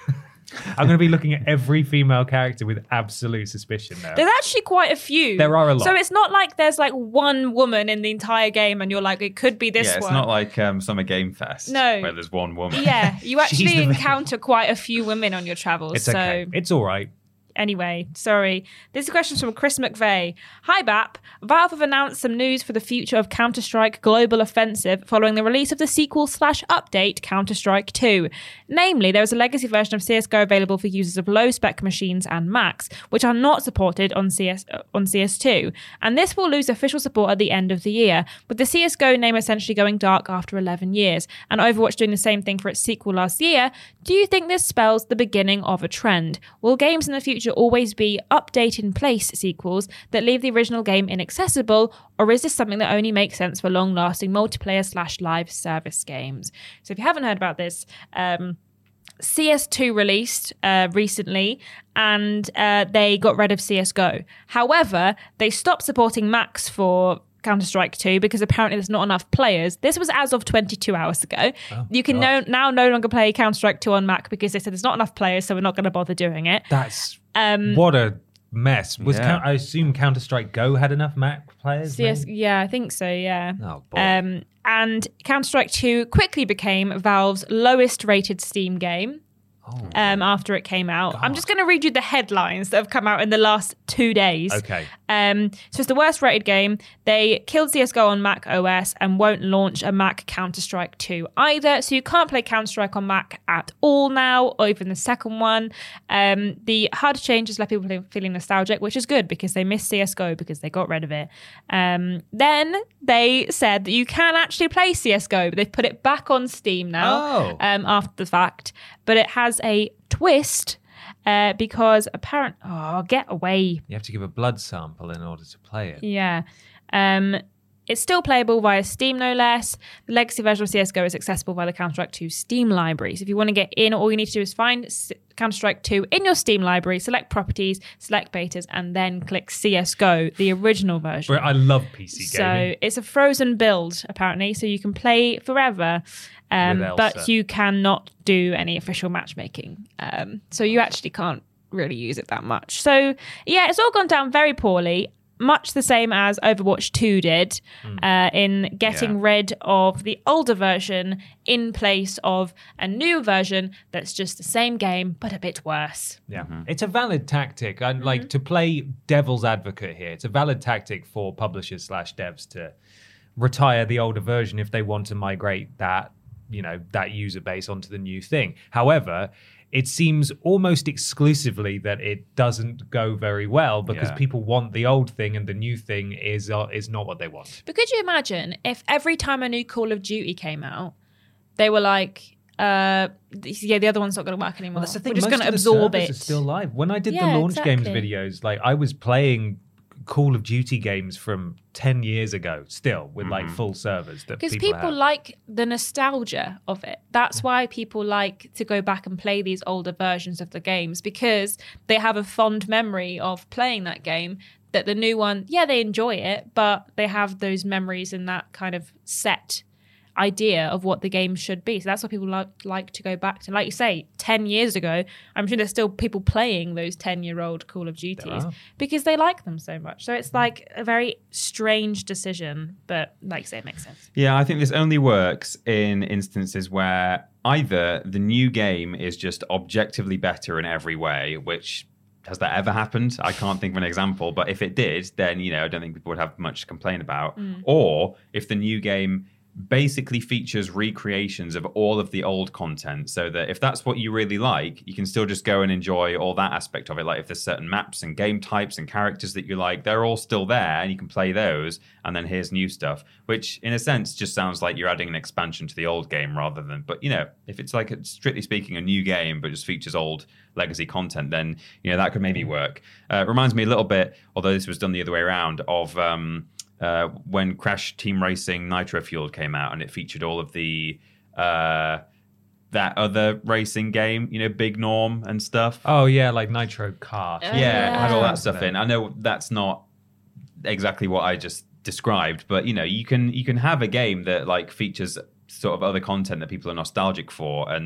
I'm going to be looking at every female character with absolute suspicion now. There's actually quite a few. There are a lot. So it's not like there's like one woman in the entire game and you're like, it could be this yeah, it's one. not like um, Summer Game Fest No. where there's one woman. Yeah, you She's actually the- encounter quite a few women on your travels. It's so okay. It's all right. Anyway, sorry. This is a question from Chris McVeigh. Hi, B A P. Valve have announced some news for the future of Counter-Strike Global Offensive following the release of the sequel slash update Counter-Strike two. Namely, there is a legacy version of C S G O available for users of low-spec machines and Macs, which are not supported on C S uh, on C S two. And this will lose official support at the end of the year, with the C S G O name essentially going dark after eleven years, and Overwatch doing the same thing for its sequel last year. Do you think this spells the beginning of a trend? Will games in the future always be update in place sequels that leave the original game inaccessible, or is this something that only makes sense for long-lasting multiplayer slash live service games? So if you haven't heard about this, um, C S two released uh, recently, and uh, they got rid of C S G O. However, they stopped supporting Macs for Counter-Strike two because apparently there's not enough players. This was as of twenty-two hours ago. Oh, you can no, now no longer play Counter-Strike two on Mac because they said there's not enough players, so we're not going to bother doing it. That's Um, what a mess. Was Yeah. Count- I assume Counter Strike Go had enough Mac players? C S, maybe? yeah, I think so, yeah. Oh boy. Um, and Counter-Strike two quickly became Valve's lowest rated Steam game. Oh. Um, after it came out. I'm just going to read you the headlines that have come out in the last two days. Okay. Um, so it's the worst rated game. They killed C S G O on Mac O S and won't launch a Mac Counter-Strike two either. So you can't play Counter-Strike on Mac at all now, or even the second one. Um, the H U D changes left people feeling nostalgic, which is good because they miss C S G O because they got rid of it. Um, then they said that you can actually play C S G O, but they've put it back on Steam now Oh. um, after the fact. But it has a twist uh, because apparent. Oh, get away. You have to give a blood sample in order to play it. Yeah. Um, it's still playable via Steam, no less. The legacy version of C S G O is accessible via the Counter-Strike two Steam library. So if you want to get in, all you need to do is find S- Counter-Strike two in your Steam library, select properties, select betas, and then click C S G O, the original version. Where I love P C gaming. So it's a frozen build, apparently, so you can play forever. Um, With but Elsa. you cannot do any official matchmaking. Um, so you actually can't really use it that much. So yeah, it's all gone down very poorly, much the same as Overwatch two did uh, in getting Yeah. rid of the older version in place of a new version that's just the same game, but a bit worse. Yeah, it's a valid tactic. And like to play devil's advocate here, it's a valid tactic for publishers slash devs to retire the older version if they want to migrate that, you know, that user base onto the new thing. However, it seems almost exclusively that it doesn't go very well because Yeah. people people want the old thing and the new thing is uh, is not what they want. But could you imagine if every time a new Call of Duty came out, they were like, uh, yeah, the other one's not going to work anymore. Well, that's the thing. We're just Most going to of the absorb servers it. are still live. When I did Yeah, the launch games exactly. videos, like I was playing Call of Duty games from ten years ago, still with like full servers that Because people, people have. like the nostalgia of it. That's why people like to go back and play these older versions of the games, because they have a fond memory of playing that game. That the new one, yeah, they enjoy it, but they have those memories and that kind of set idea of what the game should be. So that's why people like like to go back to. Like you say, ten years ago, I'm sure there's still people playing those ten-year-old Call of Duties are. because they like them so much. So it's like a very strange decision, but like you say, it makes sense. Yeah, I think this only works in instances where either the new game is just objectively better in every way, which has that ever happened? I can't think of an example, but if it did, then, you know, I don't think people would have much to complain about. Or if the new game basically features recreations of all of the old content, so that if that's what you really like, you can still just go and enjoy all that aspect of it. Like if there's certain maps and game types and characters that you like, they're all still there and you can play those, and then here's new stuff, which in a sense just sounds like you're adding an expansion to the old game rather than, but you know, if it's like a, strictly speaking a new game but just features old legacy content, then you know that could maybe work. Uh, it reminds me a little bit, although this was done the other way around, of um Uh, when Crash Team Racing Nitro Fueled came out, and it featured all of the uh, that other racing game, you know, Big Norm and stuff. Oh yeah, like Nitro Kart. Oh, yeah, yeah. had all that stuff in. I know that's not exactly what I just described, but you know, you can you can have a game that like features sort of other content that people are nostalgic for, and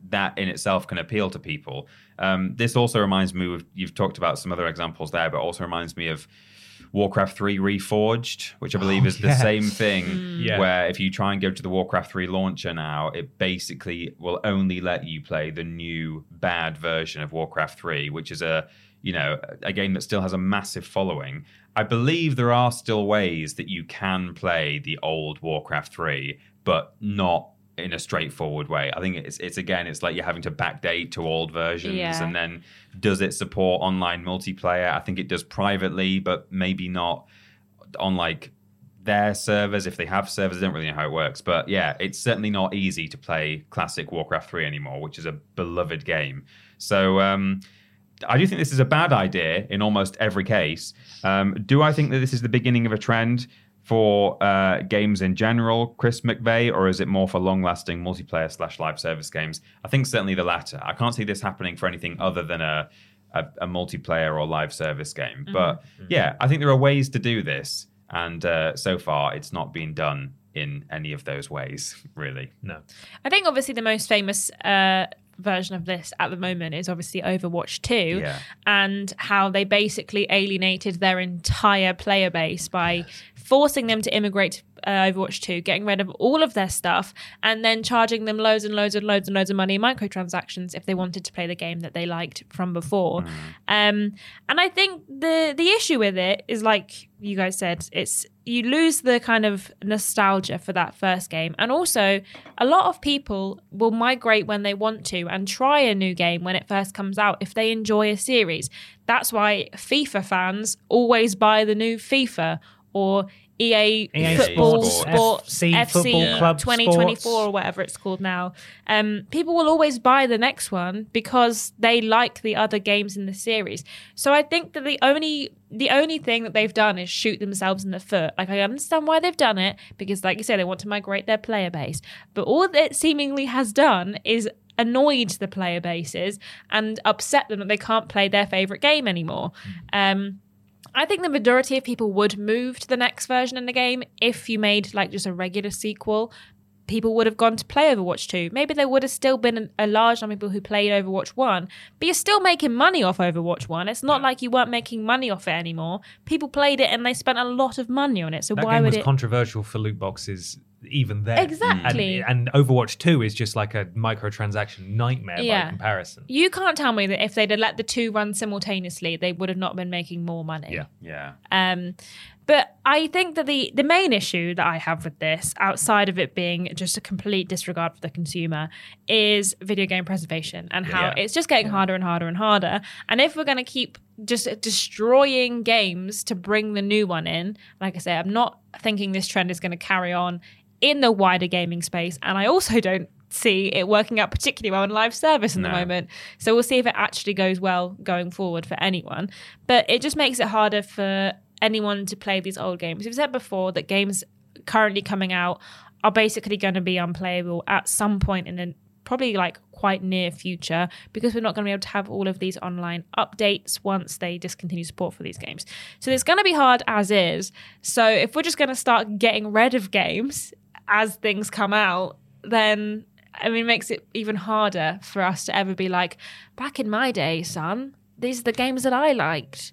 that in itself can appeal to people. Um, this also reminds me of, you've talked about some other examples there, but also reminds me of Warcraft three Reforged, which I believe Oh, is the yes. same thing, Mm. Yeah. where if you try and go to the Warcraft three launcher now, it basically will only let you play the new bad version of Warcraft three, which is a, you know, a game that still has a massive following. I believe there are still ways that you can play the old Warcraft three, but not in a straightforward way. I think it's it's again, it's like you're having to backdate to old versions, Yeah. and then does it support online multiplayer? I think it does privately, but maybe not on like their servers. If they have servers, I don't really know how it works. But yeah, it's certainly not easy to play classic Warcraft three anymore, which is a beloved game. So um, I do think this is a bad idea in almost every case. Um, do I think that this is the beginning of a trend for uh, games in general, Chris McVeigh, or is it more for long-lasting multiplayer slash live service games? I think certainly the latter. I can't see this happening for anything other than a, a, a multiplayer or live service game. Mm-hmm. But yeah, I think there are ways to do this, and uh, so far it's not been done in any of those ways, really. No. I think obviously the most famous uh, version of this at the moment is obviously Overwatch two, Yeah. and how they basically alienated their entire player base by forcing them to immigrate to uh, Overwatch two, getting rid of all of their stuff, and then charging them loads and loads and loads and loads of money in microtransactions if they wanted to play the game that they liked from before. Mm. Um, and I think the the issue with it is, like you guys said, it's you lose the kind of nostalgia for that first game. And also, a lot of people will migrate when they want to and try a new game when it first comes out if they enjoy a series. That's why FIFA fans always buy the new FIFA or E A, E A Football Sports, Sports, F C F C Football Club twenty twenty-four Sports. or whatever it's called now. Um, people will always buy the next one because they like the other games in the series. So I think that the only the only thing that they've done is shoot themselves in the foot. Like, I understand why they've done it, because like you say, they want to migrate their player base. But all that it seemingly has done is annoyed the player bases and upset them that they can't play their favorite game anymore. Um, I think the majority of people would move to the next version in the game if you made like just a regular sequel. People would have gone to play Overwatch two. Maybe there would have still been a large number of people who played Overwatch one, but you're still making money off Overwatch one. It's not like you weren't making money off it anymore. People played it and they spent a lot of money on it. So That why game would was it? controversial for loot boxes even then. Exactly. And, and Overwatch two is just like a microtransaction nightmare Yeah. by comparison. You can't tell me that if they'd have let the two run simultaneously, they would have not been making more money. Yeah. Yeah. Um, but I think that the, the main issue that I have with this, outside of it being just a complete disregard for the consumer, is video game preservation and how Yeah. it's just getting harder and harder and harder. And if we're going to keep just destroying games to bring the new one in, like I say, I'm not thinking this trend is going to carry on in the wider gaming space. And I also don't see it working out particularly well in live service in No. the moment. So we'll see if it actually goes well going forward for anyone. But it just makes it harder for anyone to play these old games. We've said before that games currently coming out are basically going to be unplayable at some point in the probably like quite near future, because we're not going to be able to have all of these online updates once they discontinue support for these games. So it's going to be hard as is. So if we're just going to start getting rid of games as things come out, then I mean, it makes it even harder for us to ever be like, back in my day, son, these are the games that I liked.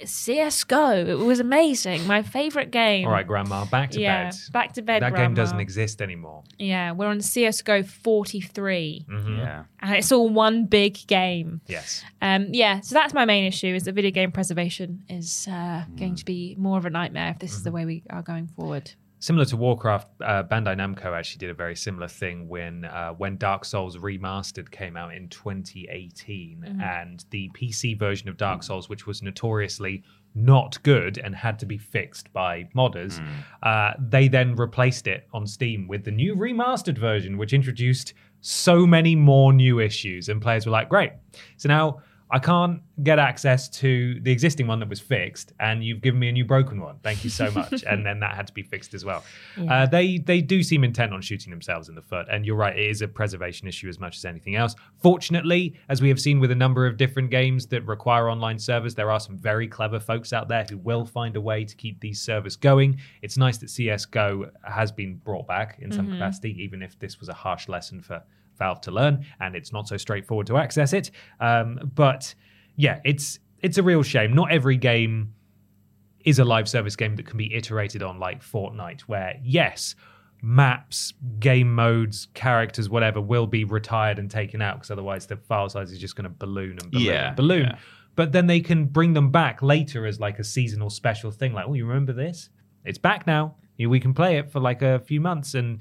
C S G O, it was amazing. My favorite game. All right, Grandma, back to yeah, bed. back to bed. That Grandma. game doesn't exist anymore. Yeah, we're on C S G O forty-three, Mhm. Yeah. and it's all one big game. Yes. Um, yeah, so that's my main issue: is that video game preservation is uh, going to be more of a nightmare if this is the way we are going forward. Similar to Warcraft, uh, Bandai Namco actually did a very similar thing when uh, when Dark Souls Remastered came out in twenty eighteen, and the P C version of Dark Souls, which was notoriously not good and had to be fixed by modders, uh, they then replaced it on Steam with the new remastered version, which introduced so many more new issues, and players were like, great. So now I can't get access to the existing one that was fixed, and you've given me a new broken one. Thank you so much. And then that had to be fixed as well. Uh, they they do seem intent on shooting themselves in the foot. And you're right, it is a preservation issue as much as anything else. Fortunately, as we have seen with a number of different games that require online servers, there are some very clever folks out there who will find a way to keep these servers going. It's nice that C S G O has been brought back in some capacity, even if this was a harsh lesson for Valve to learn, and it's not so straightforward to access it. Um, but yeah, it's it's a real shame. Not every game is a live service game that can be iterated on like Fortnite, where yes, maps, game modes, characters, whatever will be retired and taken out because otherwise the file size is just going to balloon and balloon Yeah, and balloon. yeah. But then they can bring them back later as like a seasonal special thing. Like, oh, you remember this? It's back now. We can play it for like a few months. And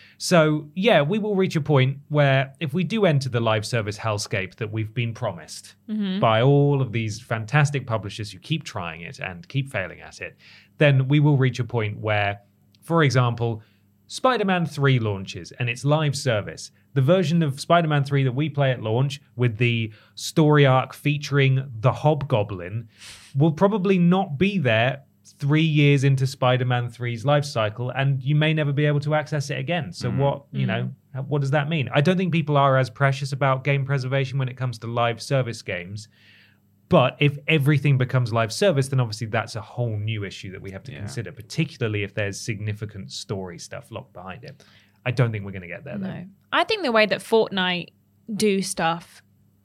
so, yeah, we will reach a point where if we do enter the live service hellscape that we've been promised Mm-hmm. by all of these fantastic publishers who keep trying it and keep failing at it, then we will reach a point where, for example, Spider-Man three launches and it's live service. The version of Spider-Man three that we play at launch with the story arc featuring the Hobgoblin will probably not be there three years into Spider-Man three's life cycle, and you may never be able to access it again. So Mm. what, you know, what does that mean? I don't think people are as precious about game preservation when it comes to live service games. But if everything becomes live service, then obviously that's a whole new issue that we have to Yeah. consider, particularly if there's significant story stuff locked behind it. I don't think we're going to get there, though. No. I think the way that Fortnite do stuff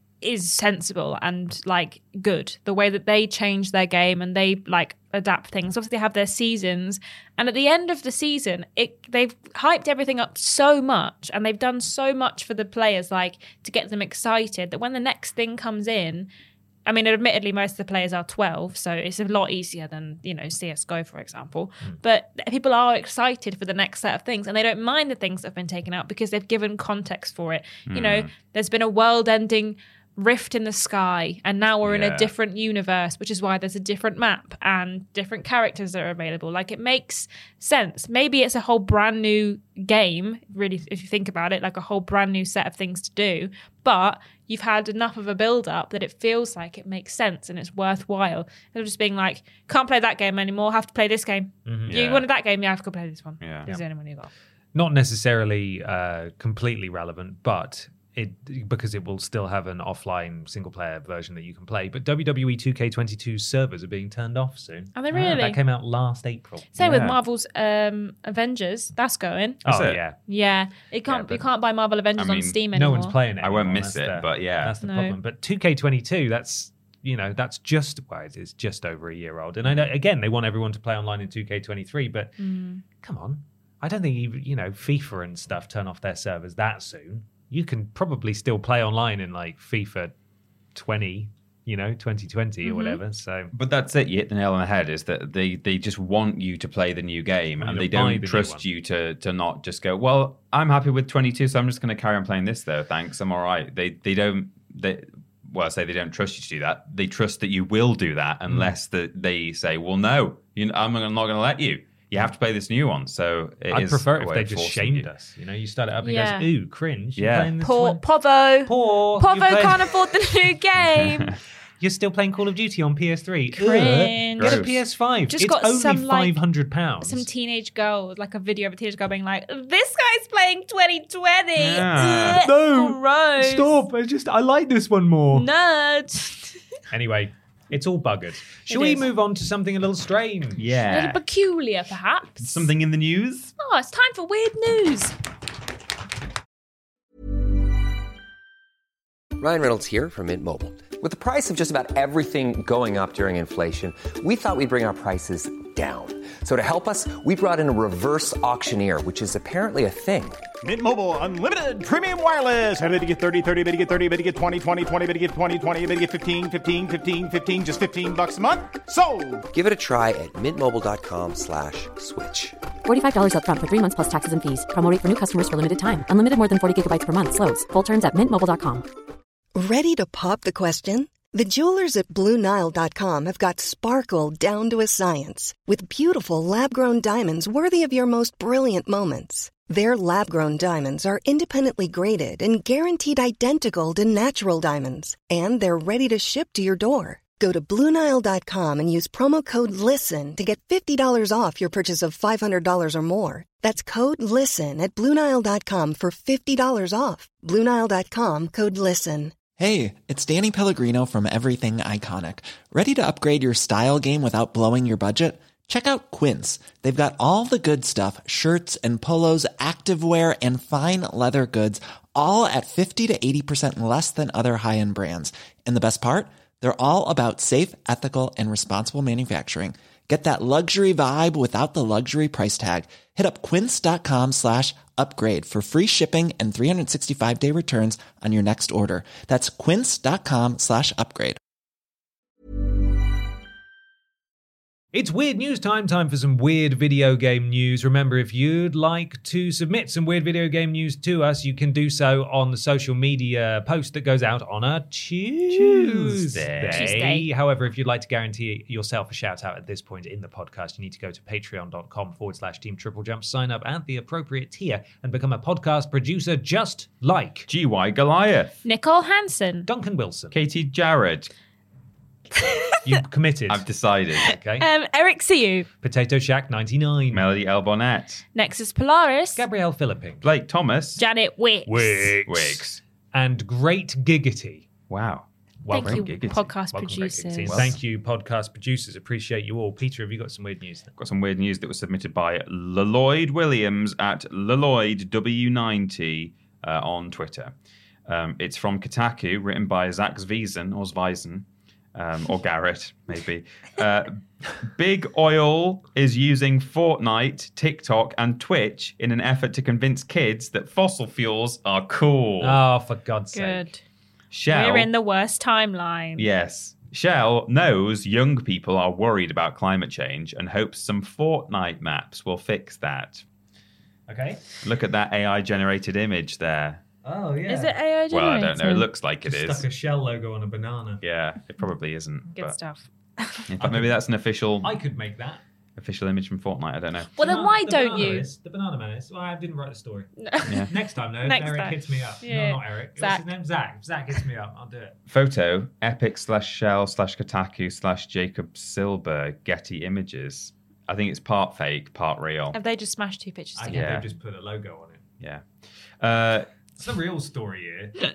is sensible and like good. The way that they change their game and they like adapt things. Obviously, they have their seasons, and at the end of the season, it they've hyped everything up so much, and they've done so much for the players, like to get them excited that when the next thing comes in. I mean, admittedly, most of the players are twelve, so it's a lot easier than, you know, C S G O, for example. Mm. But people are excited for the next set of things, and they don't mind the things that have been taken out because they've given context for it. Mm. You know, there's been a world-ending rift in the sky, and now we're Yeah. in a different universe, which is why there's a different map and different characters that are available. Like, it makes sense. Maybe it's a whole brand new game, really, if you think about it, like a whole brand new set of things to do. But you've had enough of a build-up that it feels like it makes sense and it's worthwhile. Instead of just being like, can't play that game anymore, have to play this game. Mm-hmm. You Yeah. wanted that game, you have to go play this one. Yeah. This is the only one you got. Not necessarily uh, completely relevant, but it because it will still have an offline single-player version that you can play. But W W E two K twenty-two servers are being turned off soon. Are they really? That came out last April. Same with Yeah. Marvel's um, Avengers. That's going. Oh, it? yeah. Yeah, it can't. but- you can't buy Marvel Avengers I on mean, Steam No anymore. one's playing it I won't anymore. miss That's it, the- but yeah. That's the No. problem. But two K twenty-two, that's, you know, that's just, well, it is just over a year old. And I know, again, they want everyone to play online in two K twenty-three, but Mm. come on. I don't think, even, you know, FIFA and stuff turn off their servers that soon. You can probably still play online in like FIFA twenty, you know, twenty twenty Mm-hmm. or whatever. So But that's it. You hit the nail on the head. Is that they they just want you to play the new game, Want and you they to buy the don't new trust one. you to to not just go. Well, I'm happy with twenty-two, so I'm just going to carry on playing this. Though, thanks, I'm all right. They they don't they. Well, I say they don't trust you to do that. They trust that you will do that unless that they say, "Well, no, you know, I'm not going to let you. You have to play this new one." So it I'd is prefer a it if way they of just forcing shamed you. us. You know, you start it up and Yeah. it goes, ooh, cringe. You're Yeah. playing this Poor one? Povo. Poor. Povo You're playing- can't afford the new game. You're still playing Call of Duty on P S three. Ugh. Cringe. Get a Gross. P S five. Just it's got only some, like, five hundred pounds. Some teenage girl, like a video of a teenage girl being like, "This guy's playing twenty twenty. Yeah. Ugh, No, gross. Stop. I just, I like this one more. Nerd." Anyway, it's all buggered. Shall It we is. move on to something a little strange? A little Yeah. peculiar, perhaps. Something in the news. Oh, it's time for weird news. Ryan Reynolds here from Mint Mobile. With the price of just about everything going up during inflation, we thought we'd bring our prices down. So to help us, we brought in a reverse auctioneer, which is apparently a thing. Mint Mobile Unlimited Premium Wireless. How to get thirty, thirty, how to get thirty, how to get twenty, twenty, twenty, how to get twenty, twenty, how to get fifteen, fifteen, fifteen, fifteen, just fifteen bucks a month? Sold! Give it a try at mintmobile.com slash switch. forty-five dollars up front for three months plus taxes and fees. Promo rate for new customers for limited time. Unlimited more than forty gigabytes per month. Slows full terms at mint mobile dot com. Ready to pop the question? The jewelers at Blue Nile dot com have got sparkle down to a science with beautiful lab-grown diamonds worthy of your most brilliant moments. Their lab-grown diamonds are independently graded and guaranteed identical to natural diamonds, and they're ready to ship to your door. Go to Blue Nile dot com and use promo code LISTEN to get fifty dollars off your purchase of five hundred dollars or more. That's code LISTEN at Blue Nile dot com for fifty dollars off. Blue Nile dot com, code LISTEN. Hey, it's Danny Pellegrino from Everything Iconic. Ready to upgrade your style game without blowing your budget? Check out Quince. They've got all the good stuff, shirts and polos, activewear, and fine leather goods, all at fifty to eighty percent less than other high-end brands. And the best part? They're all about safe, ethical, and responsible manufacturing. Get that luxury vibe without the luxury price tag. Hit up quince.com slash upgrade for free shipping and three sixty-five day returns on your next order. That's quince.com slash upgrade. It's weird news time, time for some weird video game news. Remember, if you'd like to submit some weird video game news to us, you can do so on the social media post that goes out on a Tuesday. Tuesday. However, if you'd like to guarantee yourself a shout out at this point in the podcast, you need to go to patreon.com forward slash team triple jump, sign up at the appropriate tier, and become a podcast producer just like G Y Goliath, Nicole Hansen, Duncan Wilson, Katie Jarrett. You've committed. I've decided. Okay. um, Eric Siu, Potato Shack ninety-nine, Melody L. Bonnet, Nexus Polaris, Gabrielle Philipping, Blake Thomas, Janet Wicks. Wicks, Wicks, and Great Giggity. Wow. Thank Welcome, you, Giggity. podcast Welcome, Great producers. Giggity. Thank you, podcast producers. Appreciate you all. Peter, have you got some weird news? Then? Got some weird news that was submitted by Lloyd Williams at Lloyd W ninety uh, on Twitter. Um, it's from Kotaku, written by Zach Zviesen or Zviesen. Um, or Garrett, maybe. Uh, Big Oil is using Fortnite, TikTok, and Twitch in an effort to convince kids that fossil fuels are cool. Oh, for God's sake. Good. Shell, We're in the worst timeline. yes. Shell knows young people are worried about climate change and hopes some Fortnite maps will fix that. Okay. Look at that A I-generated image there. Oh, yeah. Is it A I generated? Well, I don't know. It looks like it Just is. stuck a Shell logo on a banana. Yeah, it probably isn't. Good but stuff. In fact, maybe that's an official I could make that. official image from Fortnite. I don't know. Well, then Banana- why the don't banana you? Menace- the Banana Menace. Well, I didn't write the story. Yeah. Next time, though, if Next Eric time. hits me up. Yeah. No, not Eric. Zach. What's his name? Zach. If Zach hits me up, I'll do it. Photo, Epic slash Shell slash Kotaku slash Jacob Silber, Getty Images. I think it's part fake, part real. Have they just smashed two pictures I think together? Yeah. they just put a logo on it. Yeah. Uh, It's a real story here.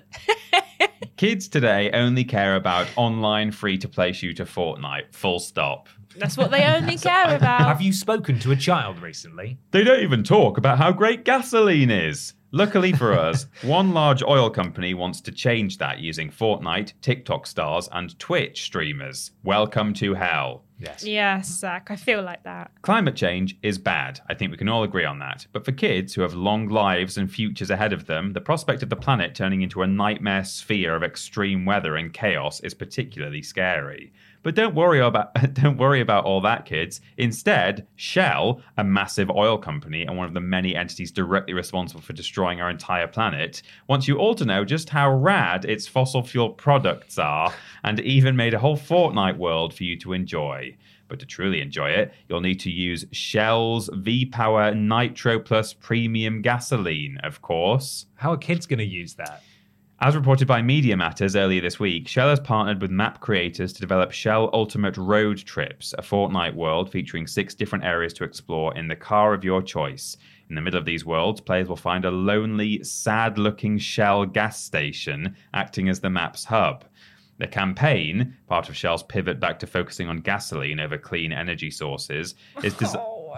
kids today only care about online free-to-play shooter Fortnite. Full stop. That's what they only care about. Have you spoken to a child recently? They don't even talk about how great gasoline is. Luckily for us, one large oil company wants to change that using Fortnite, TikTok stars, and Twitch streamers. Welcome to hell. Yes. Yes, Zach, I feel like that. Climate change is bad. I think we can all agree on that. But for kids who have long lives and futures ahead of them, the prospect of the planet turning into a nightmare sphere of extreme weather and chaos is particularly scary. But don't worry about don't worry about all that, kids. Instead, Shell, a massive oil company and one of the many entities directly responsible for destroying our entire planet, wants you all to know just how rad its fossil fuel products are, and even made a whole Fortnite world for you to enjoy. But to truly enjoy it, you'll need to use Shell's V-Power Nitro Plus Premium Gasoline, of course. How are kids going to use that? As reported by Media Matters earlier this week, Shell has partnered with map creators to develop Shell Ultimate Road Trips, a Fortnite world featuring six different areas to explore in the car of your choice. In the middle of these worlds, players will find a lonely, sad-looking Shell gas station acting as the map's hub. The campaign, part of Shell's pivot back to focusing on gasoline over clean energy sources, is, des- Oh,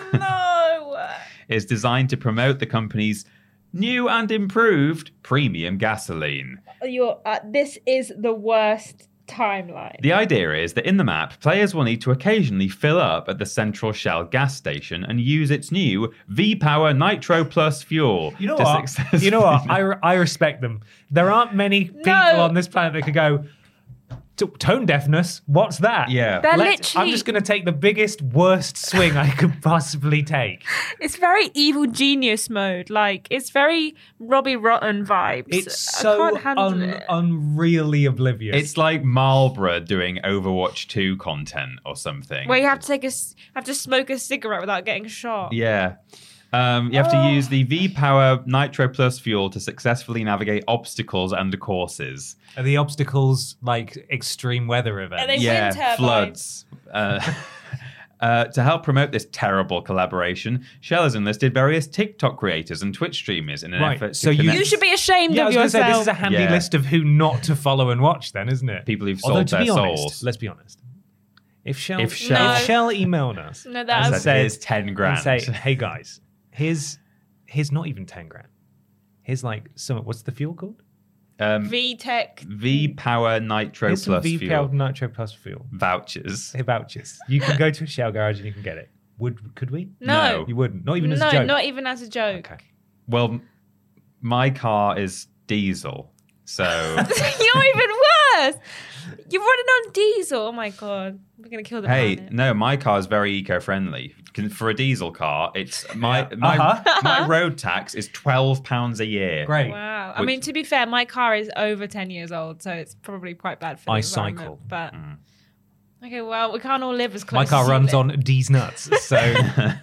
no. is designed to promote the company's new and improved premium gasoline. You're, uh, this is the worst timeline. The idea is that in the map, players will need to occasionally fill up at the central Shell gas station and use its new V-Power Nitro Plus fuel. You know to what? successfully- You know what? I, I respect them. There aren't many people on this planet that could go, "T- tone deafness? What's that?" Yeah. They're Let's- literally- I'm just going to take the biggest, worst swing I could possibly take. It's very evil genius mode. Like, it's very Robbie Rotten vibes. It's I so can't handle un- it. unreally oblivious. It's like Marlboro doing Overwatch two content or something. Where you have to take a, s- have to smoke a cigarette without getting shot. Yeah. Um, you have to use the V-Power Nitro Plus fuel to successfully navigate obstacles and courses. Are the obstacles like extreme weather events? Are they yeah, wind turbines? floods. Uh, uh, to help promote this terrible collaboration, Shell has enlisted various TikTok creators and Twitch streamers in an Right, effort to so you- connect You should be ashamed Yeah, I of was going to say, yourself. this is a handy Yeah. list of who not to follow and watch then, isn't it? people who've Although, sold to their be honest, souls. let's be honest. If Shell, If Shell- if Shell emailed us No, and that's Said, said, "Here's ten grand." and say, hey guys, here's, here's not even ten grand. Here's like some. What's the fuel called? Um, V-Tech. V-Power Nitro Here's some Plus V-Power fuel. Nitro Plus fuel. Vouchers. Hey, vouchers. You can go to a Shell garage and you can get it. Would Could we? No. You wouldn't. Not even as no, a joke. not even as a joke. Okay. Well, my car is diesel, so You're even worse. You're running on diesel. Oh my god, we're gonna kill the hey, planet. no, my car is very eco-friendly. Can- For a diesel car, it's my my Uh-huh. my road tax is twelve pounds a year. Great. Wow. I Which- mean, to be fair, my car is over ten years old, so it's probably quite bad for the I environment, cycle. But Mm. okay, well, we can't all live as close. My car as you runs live. on D's nuts. So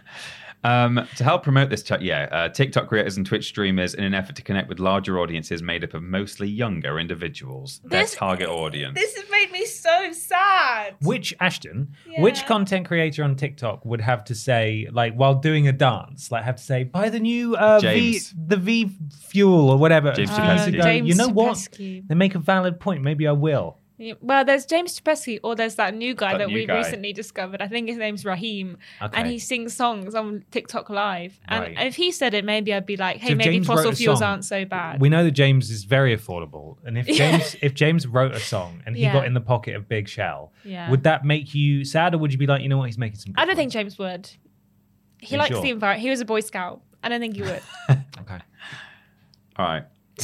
Um, to help promote this chat, yeah, uh, TikTok creators and Twitch streamers, in an effort to connect with larger audiences made up of mostly younger individuals, their This- target audience. This has made me so sad. which Ashton, Yeah. which content creator on TikTok would have to say, like, while doing a dance, like, have to say, buy the new uh, V, James. the V Fuel or whatever. James for you Chapesky. to go, James you know what? Chapesky. They make a valid point. Maybe I will. Yeah, well, there's James Chapesky, or there's that new guy That that, new we guy. recently discovered. I think his name's Raheem, Okay. and he sings songs on TikTok Live. And Right. if he said it, maybe I'd be like, "Hey, So if maybe James wrote fossil a fuels song, aren't so bad." We know that James is very affordable, and if James if James wrote a song and he Yeah. got in the pocket of Big Shell, Yeah. would that make you sad, or would you be like, you know what, he's making some? Good I don't think points? James would. He You likes sure? the environment. He was a Boy Scout. I don't think he would. Okay. All right.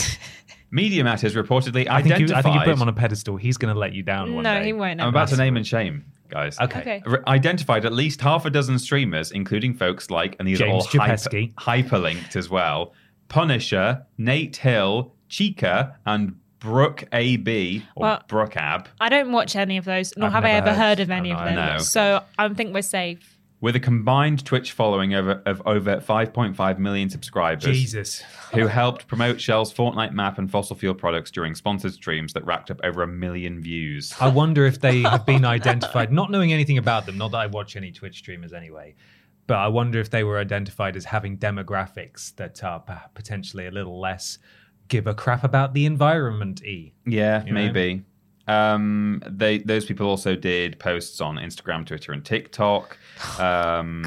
Media Matters reportedly I think, identified. you, I think you put him on a pedestal. He's going to let you down one no, day. he won't. I'm about to That's name right. and shame, guys. Okay. Okay. Re- identified at least half a dozen streamers, including folks like, and these James are all hyper, Chapesky. hyperlinked as well, Punisher, Nate Hill, Chica, and Brooke A B, or Well, Brooke Ab, I don't watch any of those, nor I've have I never ever heard. heard of any Oh, of no, them. I know. So I think we're safe. with a combined Twitch following over, of over five point five million subscribers. Jesus. Who helped promote Shell's Fortnite map and fossil fuel products during sponsored streams that racked up over a million views. I wonder if they have been identified, not knowing anything about them, not that I watch any Twitch streamers anyway, but I wonder if they were identified as having demographics that are p- potentially a little less give a crap about the environment y. Yeah, You know? maybe. Um, they those people also did posts on Instagram, Twitter, and TikTok. Um,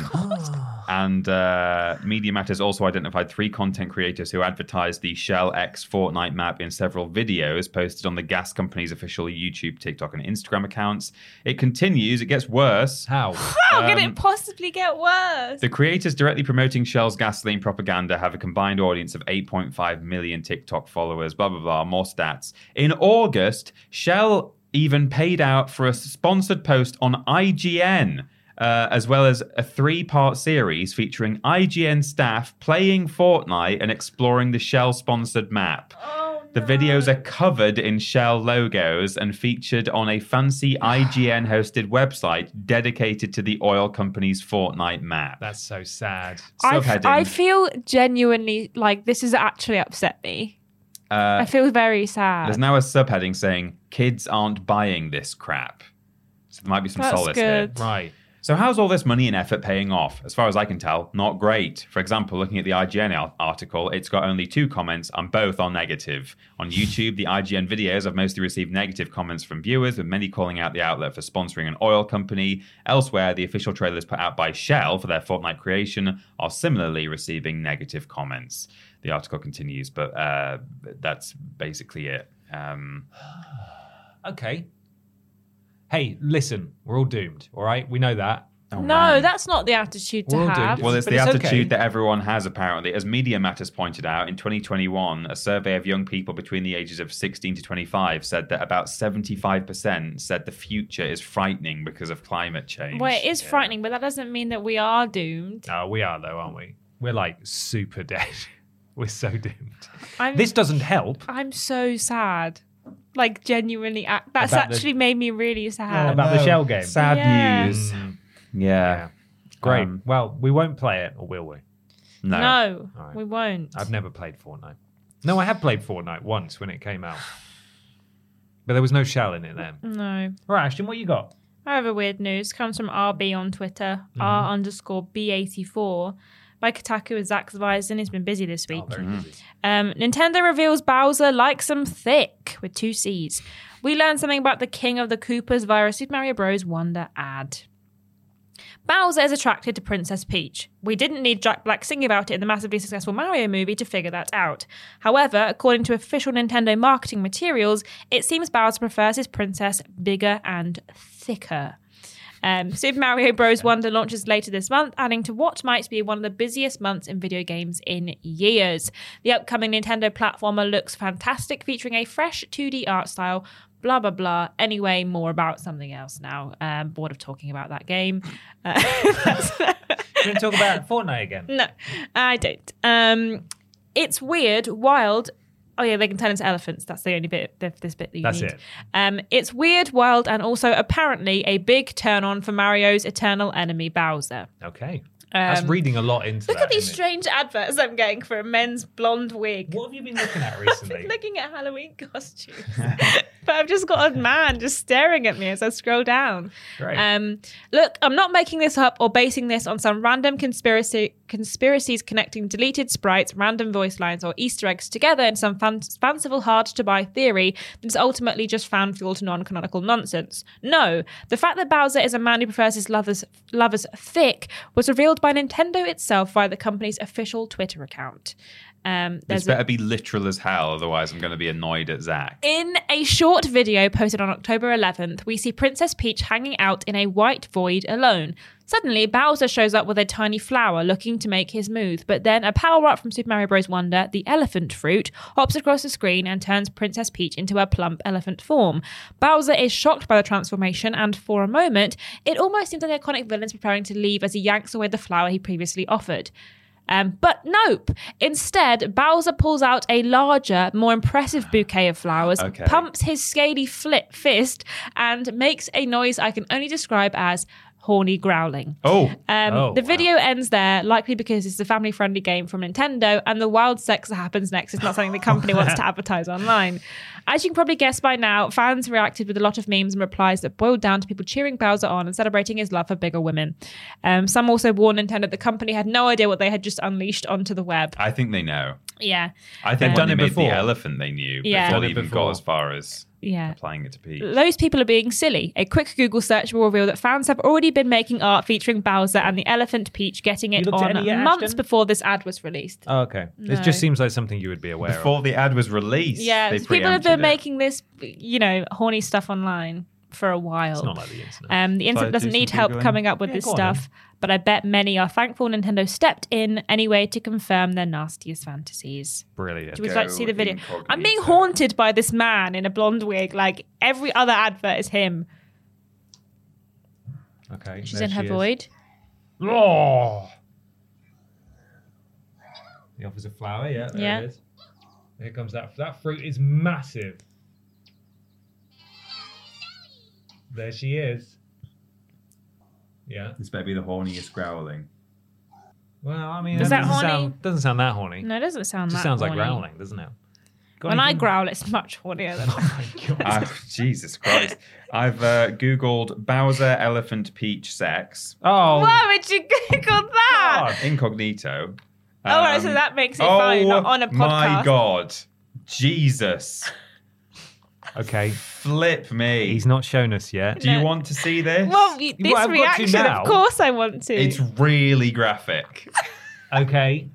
and uh, Media Matters also identified three content creators who advertised the Shell X Fortnite map in several videos posted on the gas company's official YouTube, TikTok, and Instagram accounts. It continues. It gets worse. How? How can Um, it possibly get worse? The creators directly promoting Shell's gasoline propaganda have a combined audience of eight point five million TikTok followers, blah, blah, blah, more stats. In August, Shell even paid out for a sponsored post on I G N, uh, as well as a three-part series featuring I G N staff playing Fortnite and exploring the Shell-sponsored map. Oh, The videos are covered in Shell logos and featured on a fancy I G N-hosted website dedicated to the oil company's Fortnite map. That's so sad. I, f- Subheading. I feel genuinely like this has actually upset me. Uh, I feel very sad. There's now a subheading saying, kids aren't buying this crap. So there might be some That's solace good. here. Right. So how's all this money and effort paying off? As far as I can tell, not great. For example, looking at the I G N al- article, it's got only two comments and both are negative. On YouTube, the I G N videos have mostly received negative comments from viewers, with many calling out the outlet for sponsoring an oil company. Elsewhere, the official trailers put out by Shell for their Fortnite creation are similarly receiving negative comments. The article continues, but uh, that's basically it. Um, Okay. Hey, listen, we're all doomed, all right? We know that. oh, no, man. that's not the attitude to We're all have. doomed. Well, it's But the it's attitude okay. that everyone has, apparently. As Media Matters pointed out, in twenty twenty-one, a survey of young people between the ages of sixteen to twenty-five said that about seventy-five percent said the future is frightening because of climate change. Well, it is frightening, but that doesn't mean that we are doomed. Oh, we are, though, aren't we? We're like super dead. We're so doomed. I'm, This doesn't help. I'm so sad. Like, genuinely, ac- that's About the- actually made me really sad. About the Shell game. Sad Yeah. news. Mm, Yeah. great. Um, well, we won't play it, or will we? No. No, All right. we won't. I've never played Fortnite. No, I have played Fortnite once when it came out. But there was no Shell in it then. No. Right, Ashton, what you got? I have a weird news. Comes from R B on Twitter. Mm-hmm. R underscore B eighty-four. By Kotaku with Zach Zweisen. He's been busy this week. Oh, very busy. Um, Nintendo reveals Bowser likes them thick with two C's. We learned something about the King of the Koopas via a Super Mario Bros. Wonder ad. Bowser is attracted to Princess Peach. We didn't need Jack Black singing about it in the massively successful Mario movie to figure that out. However, according to official Nintendo marketing materials, it seems Bowser prefers his princess bigger and thicker. Um, Super Mario Bros. Wonder launches later this month, adding to what might be one of the busiest months in video games in years. The upcoming Nintendo platformer looks fantastic, featuring a fresh two D art style, blah, blah, blah. Anyway, more about something else now. Um, bored of talking about that game. Uh, that's- Do you want to talk about Fortnite again? no, I don't. Um, it's weird, wild. Oh yeah, they can turn into elephants. That's the only bit of this bit that you That's need. it. Um, it's weird, wild, and also apparently a big turn on for Mario's eternal enemy Bowser. Okay. That's Um, reading a lot into Look that. at these isn't it? strange adverts I'm getting for a men's blonde wig. What have you been looking at recently? Looking at Halloween costumes. But I've just got a man just staring at me as I scroll down. Great. Um, look, I'm not making this up or basing this on some random conspiracy conspiracies connecting deleted sprites, random voice lines, or Easter eggs together in some fan- fanciful, hard-to-buy theory that's ultimately just fan-fueled non-canonical nonsense. No, the fact that Bowser is a man who prefers his lovers, lovers thick was revealed by Nintendo itself via the company's official Twitter account. Um, This there's better a- be literal as hell, otherwise I'm going to be annoyed at Zach. In a short video posted on October eleventh, we see Princess Peach hanging out in a white void alone. Suddenly, Bowser shows up with a tiny flower looking to make his move, but then a power-up from Super Mario Bros. Wonder, the elephant fruit, hops across the screen and turns Princess Peach into a plump elephant form. Bowser is shocked by the transformation, and for a moment, it almost seems like the iconic villain's preparing to leave as he yanks away the flower he previously offered. Um, but nope. Instead, Bowser pulls out a larger, more impressive bouquet of flowers, Okay. pumps his scaly flip fist, and makes a noise I can only describe as horny growling. Oh. Um, Oh, the wow. video ends there, likely because it's a family-friendly game from Nintendo, and the wild sex that happens next is not something the company wants to advertise online. As you can probably guess by now, fans reacted with a lot of memes and replies that boiled down to people cheering Bowser on and celebrating his love for bigger women. Um, some also warned Nintendo that the company had no idea what they had just unleashed onto the web. I think they know. Yeah. I think They've when done they it made before. the elephant, they knew Yeah. before Done they it even before. got as far as Yeah. applying it to Peach. Those people are being silly. A quick Google search will reveal that fans have already been making art featuring Bowser and the elephant Peach, getting it You looked at on any yet, months Ashton? before this ad was released. Oh, okay. No. It just seems like something you would be aware Before the ad was released, Yeah, they so people have preempted been it. making this, you know, horny stuff online for a while. of. It's not like the internet. Um, the So internet do doesn't some need help Googling? coming up with Yeah, this go on stuff, but I bet many are thankful Nintendo stepped in anyway to confirm their nastiest fantasies. Brilliant. Do we like to see the video? incognito. I'm being haunted by this man in a blonde wig. Like every other advert is him. Okay. She's there in her she is. void. Oh. He offers a flower. Yeah. There Yeah. it is. Here comes that. That fruit is massive. There she is. Yeah. This better be the horniest growling. Well, I mean, Is that that doesn't horny? sound, doesn't sound that horny. No, it doesn't sound It just that sounds like horny. growling, doesn't it? Got When I anything? growl, it's much hornier than. Oh my god. Ah, Jesus Christ. I've uh, Googled Bowser Elephant Peach sex. Oh. Why would you Google that? God. Incognito. Oh, right, so Um, that makes it oh fine, not on a podcast. my God. Jesus. Okay. Flip me. He's not shown us yet. Do you want to see this? Well, y- this Well, I've got to reaction, now. of course, I want to. It's really graphic. Okay.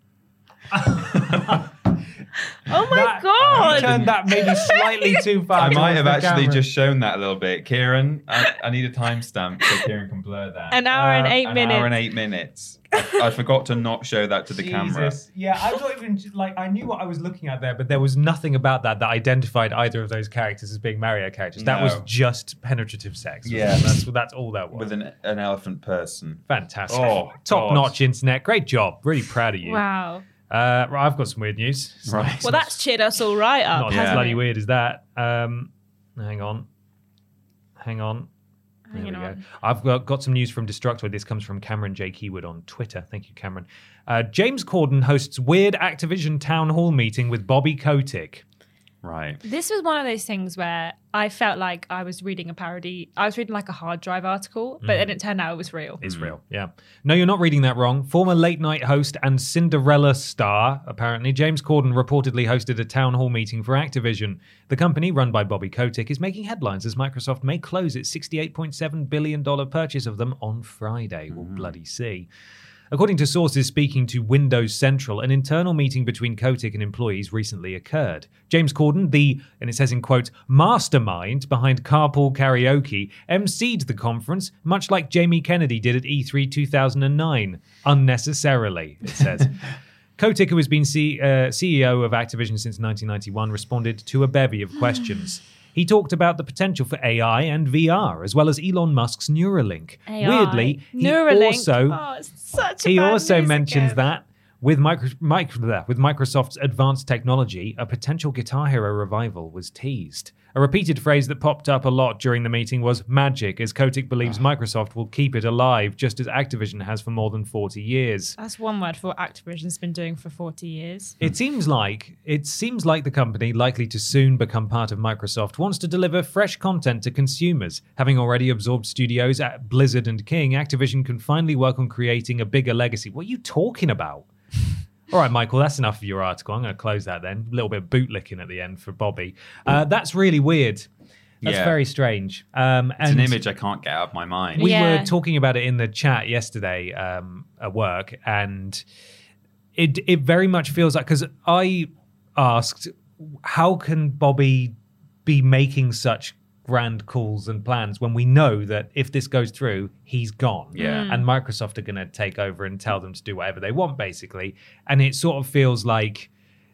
oh my That- god! You turned that maybe slightly too far. I might towards have the actually camera. just shown that a little bit. Kieran, I, I need a timestamp so Kieran can blur that. An hour and Uh, eight An minutes. hour and eight minutes. I, I forgot to not show that to the camera. Jesus. Yeah, I'm not even like I knew what I was looking at there, but there was nothing about that that identified either of those characters as being Mario characters. That No. was just penetrative sex. wasn't Yeah. it? that's that's all that was. With an, an elephant person. Fantastic. Oh, top God. notch internet. Great job. Really proud of you. Wow. Uh, right, I've got some weird news. It's Right. not- it's Well, not- that's cheered us all right up. not as Yeah. hasn't bloody it? weird as that. Um, hang on. Hang on. There Hanging we go. on. I've got, got some news from Destructoid. This comes from Cameron J. Keywood on Twitter. Thank you, Cameron. Uh, James Corden hosts weird Activision town hall meeting with Bobby Kotick. Right. This was one of those things where I felt like I was reading a parody. I was reading like a hard drive article, but then it turned out it was real. It's real, yeah. No, you're not reading that wrong. Former late night host and Cinderella star, apparently, James Corden reportedly hosted a town hall meeting for Activision. The company, run by Bobby Kotick, is making headlines as Microsoft may close its sixty-eight point seven billion dollars purchase of them on Friday. We'll bloody see. According to sources speaking to Windows Central, an internal meeting between Kotick and employees recently occurred. James Corden, the, and it says in quotes, mastermind behind Carpool Karaoke, emceed the conference, much like Jamie Kennedy did at E three two thousand nine. Unnecessarily, it says. Kotick, who has been C- uh, C E O of Activision since nineteen ninety-one, responded to a bevy of questions. He talked about the potential for A I and V R, as well as Elon Musk's Neuralink. A I. Weirdly, he Neuralink. also Oh, it's such a he bad also news mentions again. that with micro, micro, with Microsoft's advanced technology, a potential Guitar Hero revival was teased. A repeated phrase that popped up a lot during the meeting was magic, as Kotick believes Microsoft will keep it alive, just as Activision has for more than forty years. That's one word for what Activision's been doing for forty years. It seems like it seems like the company, likely to soon become part of Microsoft, wants to deliver fresh content to consumers. Having already absorbed studios at Blizzard and King, Activision can finally work on creating a bigger legacy. What are you talking about? All right, Michael, that's enough of your article. I'm going to close that then. A little bit of bootlicking at the end for Bobby. Uh, that's really weird. That's Yeah. very strange. Um, It's and an image I can't get out of my mind. we Yeah. were talking about it in the chat yesterday um, at work, and it it very much feels like, because I asked, how can Bobby be making such grand calls and plans when we know that if this goes through, he's gone. Yeah. Mm. And Microsoft are going to take over and tell them to do whatever they want, basically. And it sort of feels like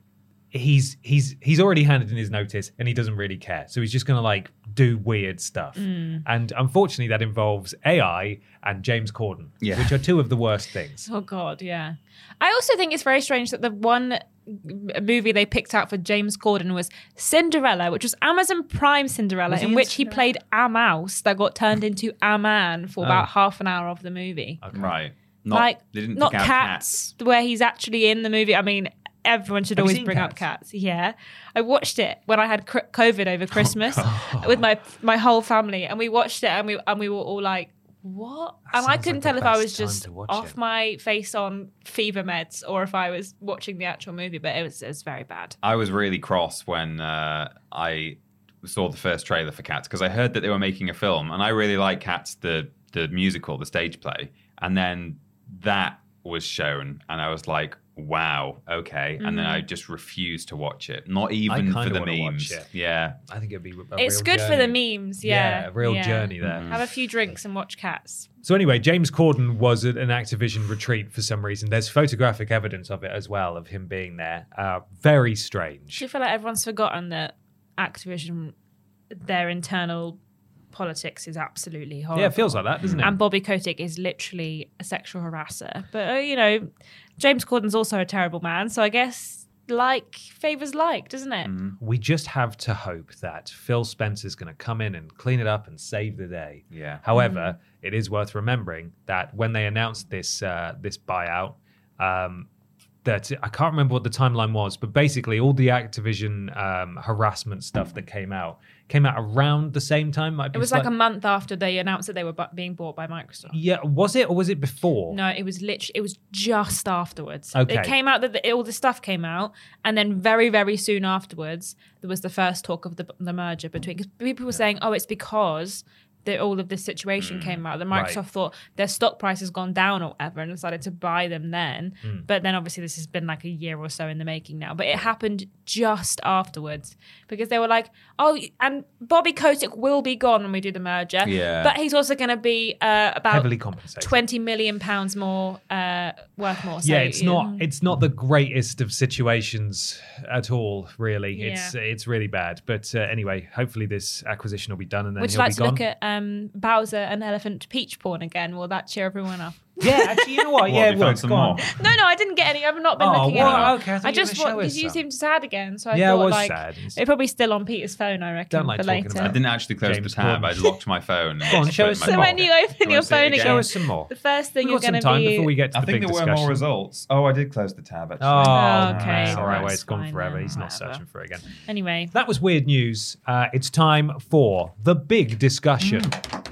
he's he's he's already handed in his notice and he doesn't really care. So he's just going to like do weird stuff. Mm. And unfortunately, that involves A I and James Corden, Yeah. which are two of the worst things. Oh, God, yeah. I also think it's very strange that the one movie they picked out for James Corden was Cinderella, which was Amazon Prime Cinderella, Was he in in which he Cinderella? played a mouse that got turned into a man for Oh. about half an hour of the movie. Right. Not, like, they didn't not pick out cats, where he's actually in the movie. I mean, everyone should Have you always seen bring up Cats? cats. Yeah. I watched it when I had cr- COVID over Christmas with my my whole family, and we watched it, and we and we were all like, what? That And I sounds couldn't like tell the if I best was time just to watch off it. my face on fever meds or if I was watching the actual movie, but it was, it was very bad. I was really cross when uh, I saw the first trailer for Cats because I heard that they were making a film, and I really like Cats, the the musical, the stage play, and then that was shown, and I was like, wow, okay, and then I just refused to watch it, not even kinda for the wanna watch memes. it. Yeah, I think it'd be a It's real good for the journey. memes, yeah. Yeah, a real yeah. journey there. Have a few drinks and watch Cats. So anyway, James Corden was at an Activision retreat for some reason. There's photographic evidence of it as well, of him being there. Uh, very strange. Do you feel like everyone's forgotten that Activision, their internal politics is absolutely horrible? Yeah, it feels like that, doesn't it? And Bobby Kotick is literally a sexual harasser. But, uh, you know, James Corden's also a terrible man, so I guess like favours like, doesn't it? We just have to hope that Phil Spencer's going to come in and clean it up and save the day. Yeah. However, it is worth remembering that when they announced this uh, this buyout, um, that I can't remember what the timeline was, but basically all the Activision um, harassment stuff that came out came out around the same time. Might be It was like slight- a month after they announced that they were bu- being bought by Microsoft. yeah. Was it or was it before? No, it was literally, it was just afterwards. Okay. It came out that the, all the stuff came out, and then very, very soon afterwards, there was the first talk of the, the merger between, because people were saying, oh, it's because that all of this situation came out. The Microsoft right. thought their stock price has gone down or whatever and decided to buy them then. Mm. But then obviously this has been like a year or so in the making now. But it happened just afterwards because they were like, oh, and Bobby Kotick will be gone when we do the merger. Yeah. But he's also going to be uh, about Heavily compensated. twenty million pounds more, uh, worth more. So, yeah, it's you know. not it's not the greatest of situations at all, really. It's Yeah. it's really bad. But uh, anyway, hopefully this acquisition will be done and then Would you he'll like be to gone. look at um, Bowser and Elephant Peach porn again? Will that cheer everyone up? Yeah, actually, you know what? What, yeah, you it found would. some Go on. more? No, no, I didn't get any. I've not been Oh, looking well, at it. okay, I thought I you were just gonna show want us because you some. seemed sad again, so I Yeah, I thought was like sad. it's probably still on Peter's phone. I reckon Don't like for talking later. about I didn't actually close James the tab. Corden. I locked my phone. And Go on, just show put it us in my some So more. when pocket. you open Do you your want to see it phone again? again, Show us some more. the first thing We've you're got some going to time be. before we get to I the think big there were discussion. more results. Oh, I did close the tab, actually. Oh, okay. All right, well, That's it's gone fine forever. then, He's not whatever. searching for it again. Anyway, That was weird news. Uh, it's time for the big discussion.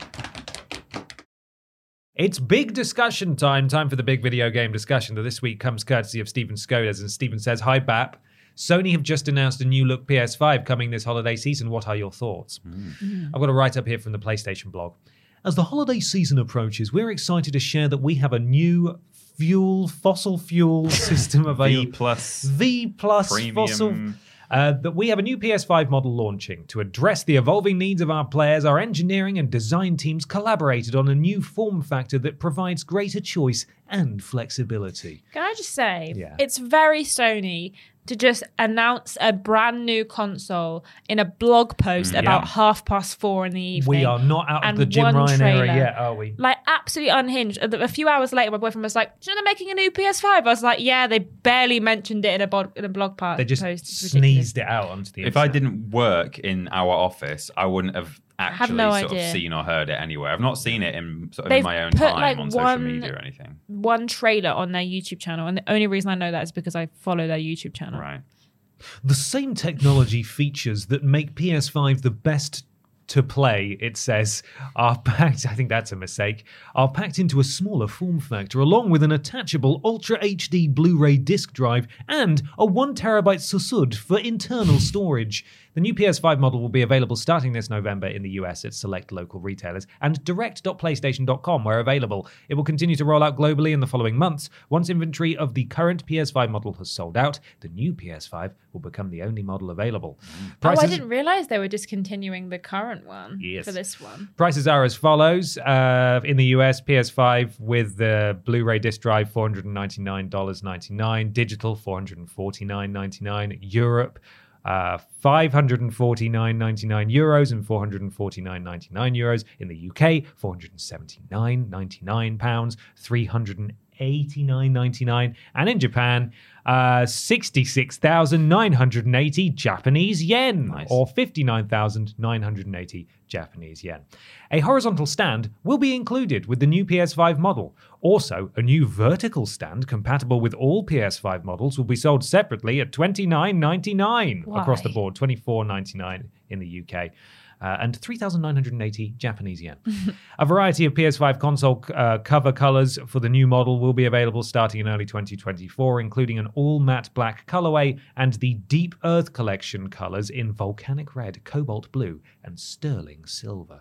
It's big discussion time. Time for the big video game discussion that this week comes courtesy of Stephen Skodas. And Stephen says, hi, Bap. Sony have just announced a new look P S five coming this holiday season. What are your thoughts? Mm. I've got a write-up here from the PlayStation blog. As the holiday season approaches, we're excited to share that we have a new fuel, fossil fuel system available. V plus. V plus Premium. fossil. Uh, that we have a new P S five model launching. To address the evolving needs of our players, our engineering and design teams collaborated on a new form factor that provides greater choice and flexibility. can I just say, Yeah. it's very Sony to just announce a brand new console in a blog post Mm, about yeah. half past four in the evening. We are not out of and the Jim one Ryan era trailer. yet, are we? Like, absolutely unhinged. A a few hours later, my boyfriend was like, do you know they're making a new P S five? I was like, yeah, they barely mentioned it in a, bod- in a blog part They just post. It's ridiculous. sneezed it out onto the If I internet. didn't work in our office, I wouldn't have actually no sort idea. of seen or heard it anywhere. I've not seen it in sort of They've in my own put, time like, on social one- media or anything. One trailer on their YouTube channel. And the only reason I know that is because I follow their YouTube channel. Right. The same technology features that make P S five the best to play, it says, are packed, I think that's a mistake, are packed into a smaller form factor along with an attachable Ultra H D Blu-ray disc drive and a one terabyte S S U D for internal storage. The new P S five model will be available starting this November in the U S at select local retailers and direct dot playstation dot com where available. It will continue to roll out globally in the following months. Once inventory of the current P S five model has sold out, the new P S five will become the only model available. Oh, I Prices- didn't realize they were discontinuing the current one Yes. for this one. Prices are as follows. Uh, in the U S, P S five with the Blu-ray disc drive, four hundred ninety-nine dollars and ninety-nine cents. Digital, four hundred forty-nine dollars and ninety-nine cents. Europe, uh, five hundred forty-nine dollars and ninety-nine euros and four hundred forty-nine dollars and ninety-nine euros. In the U K, four hundred seventy-nine dollars and ninety-nine pounds, three hundred eighty-nine dollars and ninety-nine cents. And in Japan, uh, sixty-six thousand nine hundred eighty Japanese yen, Nice. or fifty-nine thousand nine hundred eighty Japanese yen. A horizontal stand will be included with the new P S five model. Also, a new vertical stand compatible with all P S five models will be sold separately at twenty-nine ninety-nine across the Why? board, twenty-four ninety-nine in the U K. Uh, and three thousand nine hundred eighty Japanese yen. A variety of P S five console uh, cover colors for the new model will be available starting in early twenty twenty-four, including an all matte black colorway and the Deep Earth Collection colors in volcanic red, cobalt blue, and sterling silver.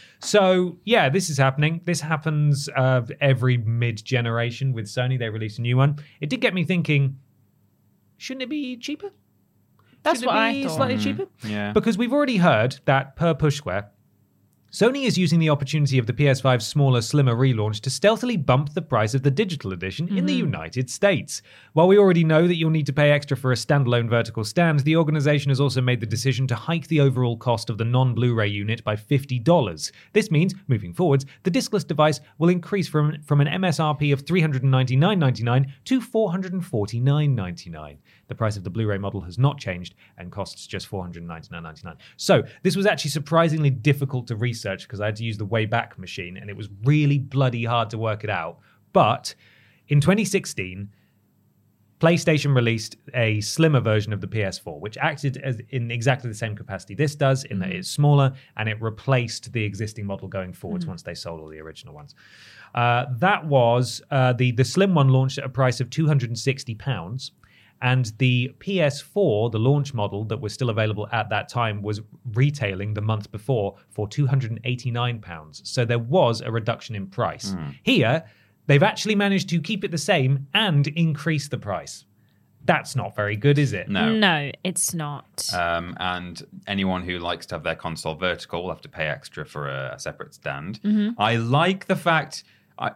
So, yeah, this is happening. This happens uh, every mid-generation with Sony. They release a new one. It did get me thinking, shouldn't it be cheaper? That's Shouldn't what it I be thought. slightly cheaper? Yeah. Because we've already heard that per push square, Sony is using the opportunity of the P S five's smaller, slimmer relaunch to stealthily bump the price of the digital edition in the United States. While we already know that you'll need to pay extra for a standalone vertical stand, the organization has also made the decision to hike the overall cost of the non-Blu-ray unit by fifty dollars. This means, moving forwards, the discless device will increase from, from an M S R P of three hundred ninety-nine ninety-nine to four hundred forty-nine ninety-nine. The price of the Blu-ray model has not changed and costs just four hundred ninety-nine ninety-nine. So this was actually surprisingly difficult to research because I had to use the Wayback Machine and it was really bloody hard to work it out. But in twenty sixteen, PlayStation released a slimmer version of the P S four, which acted as in exactly the same capacity this does, in that it's smaller and it replaced the existing model going forwards once they sold all the original ones. Uh, that was uh, the the slim one launched at a price of two hundred sixty pounds. And the P S four, the launch model that was still available at that time, was retailing the month before for two hundred eighty-nine pounds. So there was a reduction in price. Here, they've actually managed to keep it the same and increase the price. That's not very good, is it? No. No, it's not. Um, and anyone who likes to have their console vertical will have to pay extra for a, a separate stand. I like the fact... I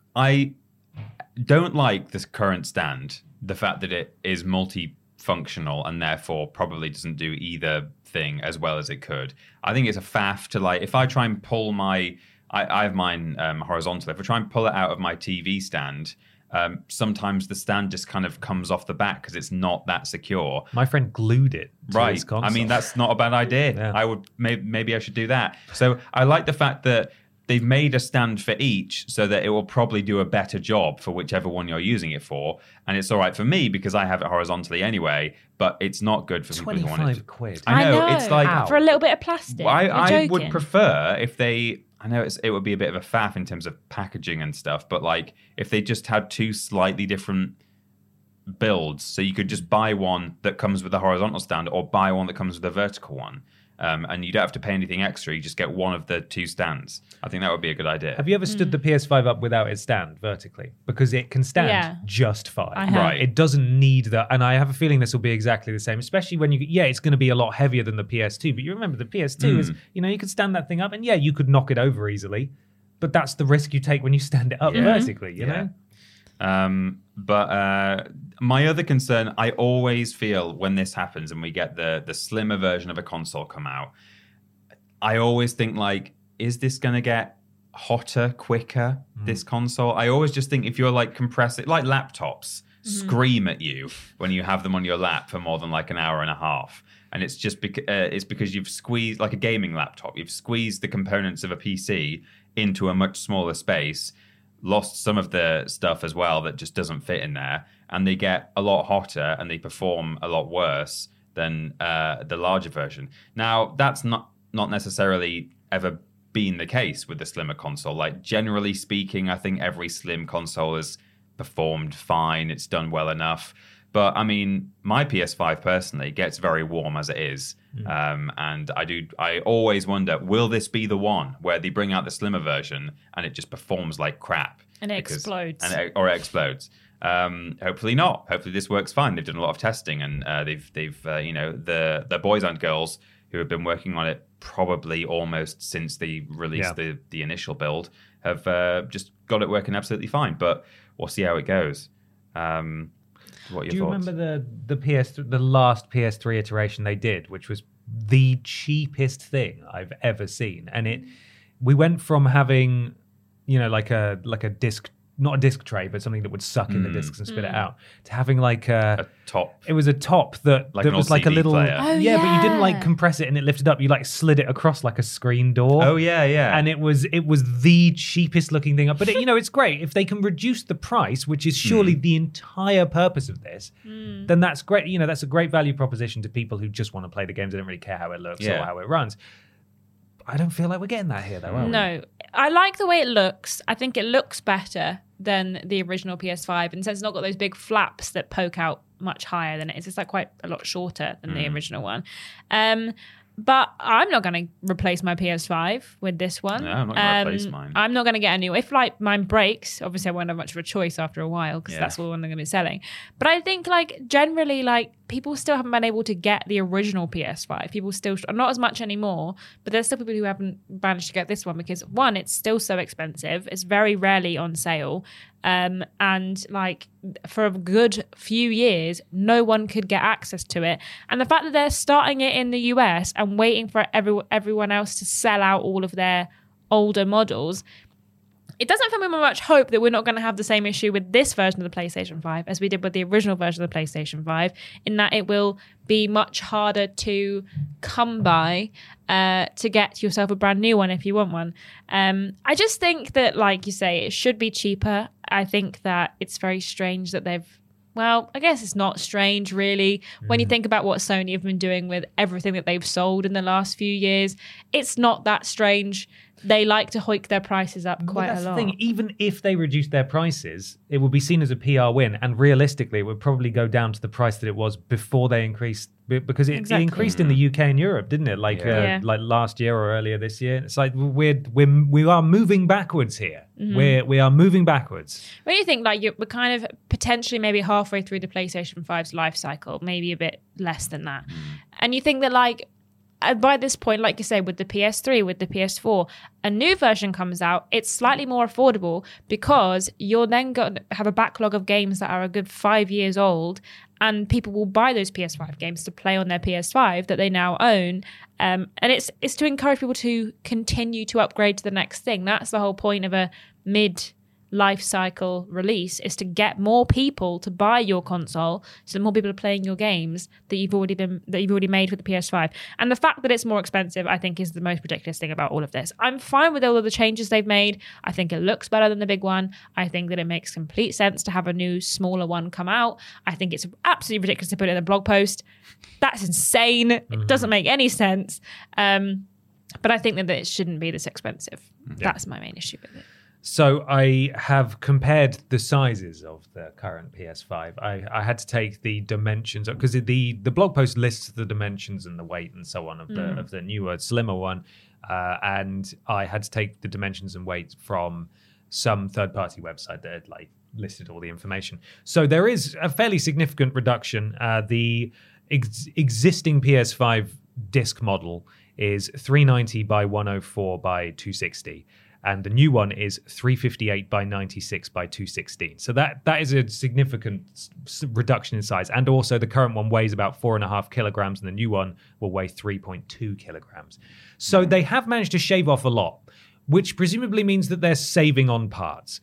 I don't like this current stand, the fact that it is multifunctional and therefore probably doesn't do either thing as well as it could. I think it's a faff to, like, if I try and pull my I, I have mine um, horizontal. If I try and pull it out of my T V stand, um, sometimes the stand just kind of comes off the back because it's not that secure. My friend glued it to right. his console. I mean, that's not a bad idea. Yeah. I would maybe, maybe I should do that. So I like the fact that they've made a stand for each so that it will probably do a better job for whichever one you're using it for. And it's all right for me because I have it horizontally anyway, but it's not good for people who want it. twenty-five quid. I know, I know. it's like... Ow. For a little bit of plastic. I, You're I joking. would prefer if they... I know it's, it would be a bit of a faff in terms of packaging and stuff, but like if they just had two slightly different builds, so you could just buy one that comes with a horizontal stand or buy one that comes with a vertical one. Um, and you don't have to pay anything extra. You just get one of the two stands. I think that would be a good idea. Have you ever stood mm. the P S five up without its stand vertically? Because it can stand yeah. just fine. Right. It doesn't need that. And I have a feeling this will be exactly the same, especially when you, yeah, it's going to be a lot heavier than the P S two. But you remember the P S two mm. is, you know, you could stand that thing up and yeah, you could knock it over easily. But that's the risk you take when you stand it up yeah. vertically, you yeah. know? Um, but uh, my other concern, I always feel when this happens and we get the the slimmer version of a console come out, I always think like, is this going to get hotter quicker, mm. this console? I always just think if you're like compressing, like laptops mm. scream at you when you have them on your lap for more than like an hour and a half. And it's just beca- uh, it's because you've squeezed, like a gaming laptop, you've squeezed the components of a P C into a much smaller space, lost some of the stuff as well that just doesn't fit in there, and they get a lot hotter and they perform a lot worse than uh, the larger version. Now, that's not, not necessarily ever been the case with the slimmer console. Like, generally speaking, I think every slim console has performed fine. It's done well enough. But, I mean, my P S five personally gets very warm as it is. Mm. Um, and I do. I always wonder, will this be the one where they bring out the slimmer version and it just performs like crap? And it because, explodes. And it, or it explodes. Um, hopefully not. Hopefully this works fine. They've done a lot of testing and uh, they've, they've uh, you know, the, the boys and girls who have been working on it probably almost since they released yeah. the, the initial build have uh, just got it working absolutely fine. But we'll see how it goes. Um, What are your Do you thoughts? remember the the P S the last P S three iteration they did, which was the cheapest thing I've ever seen, and it we went from having, you know, like a like a disc, not a disc tray, but something that would suck mm. in the discs and spit mm. it out, to having like a, a top. It was a top that, like that was like C D a little, player. Oh, yeah, yeah, but you didn't like compress it and it lifted up. You like slid it across like a screen door. Oh yeah, yeah. And it was it was the cheapest looking thing. But it, you know, it's great if they can reduce the price, which is surely mm. the entire purpose of this. Mm. Then that's great. You know, that's a great value proposition to people who just want to play the games. They don't really care how it looks yeah. or how it runs. I don't feel like we're getting that here, though. Are no, we? I like the way it looks. I think it looks better than the original P S five, in the sense it's not got those big flaps that poke out much higher than it is. It's like quite a lot shorter than mm. the original one. Um, but I'm not going to replace my P S five with this one. No, I'm not going to um, replace mine. I'm not going to get a new. If like mine breaks, obviously I won't have much of a choice after a while because yeah. that's the one they're going to be selling. But I think like generally like people still haven't been able to get the original P S five. People still, not as much anymore, but there's still people who haven't managed to get this one because one, it's still so expensive. It's very rarely on sale. Um, and like for a good few years, no one could get access to it. And the fact that they're starting it in the U S and waiting for every, everyone else to sell out all of their older models, it doesn't fill me with much hope that we're not going to have the same issue with this version of the PlayStation five as we did with the original version of the PlayStation five, in that it will be much harder to come by uh, to get yourself a brand new one if you want one. Um, I just think that, like you say, it should be cheaper. I think that it's very strange that they've Well, I guess it's not strange, really. Mm. When you think about what Sony have been doing with everything that they've sold in the last few years, it's not that strange. They like to hike their prices up quite well, that's a lot. The thing. Even if they reduced their prices, it would be seen as a P R win, and realistically, it would probably go down to the price that it was before they increased, because it, exactly. it increased in the U K and Europe, didn't it? Like, yeah. Uh, Yeah. like last year or earlier this year. It's like we're we're we are moving backwards here. Mm-hmm. We're we are moving backwards. When you think like you're, we're kind of potentially maybe halfway through the PlayStation five's life cycle, maybe a bit less than that, Mm. and you think that like And by this point, like you say, with the P S three, with the P S four, a new version comes out, it's slightly more affordable because you're then going to have a backlog of games that are a good five years old, and people will buy those P S five games to play on their P S five that they now own. Um, and it's it's to encourage people to continue to upgrade to the next thing. That's the whole point of a mid life cycle release, is to get more people to buy your console, so that more people are playing your games that you've already been that you've already made for the P S five. And the fact that it's more expensive, I think, is the most ridiculous thing about all of this. I'm fine with all of the changes they've made. I think it looks better than the big one. I think that it makes complete sense to have a new smaller one come out. I think it's absolutely ridiculous to put it in a blog post. That's insane. Mm-hmm. It doesn't make any sense. Um, but I think that it shouldn't be this expensive. Yeah. That's my main issue with it. So I have compared the sizes of the current P S five. I, I had to take the dimensions, because the the blog post lists the dimensions and the weight and so on of the Mm. of the newer, slimmer one, uh, and I had to take the dimensions and weight from some third party website that had like listed all the information. So there is a fairly significant reduction. Uh, the ex- existing P S five disc model is three ninety by one oh four by two sixty. And the new one is three fifty-eight by ninety-six by two sixteen. So that that is a significant s- reduction in size. And also the current one weighs about four and a half kilograms, and the new one will weigh three point two kilograms. So they have managed to shave off a lot, which presumably means that they're saving on parts.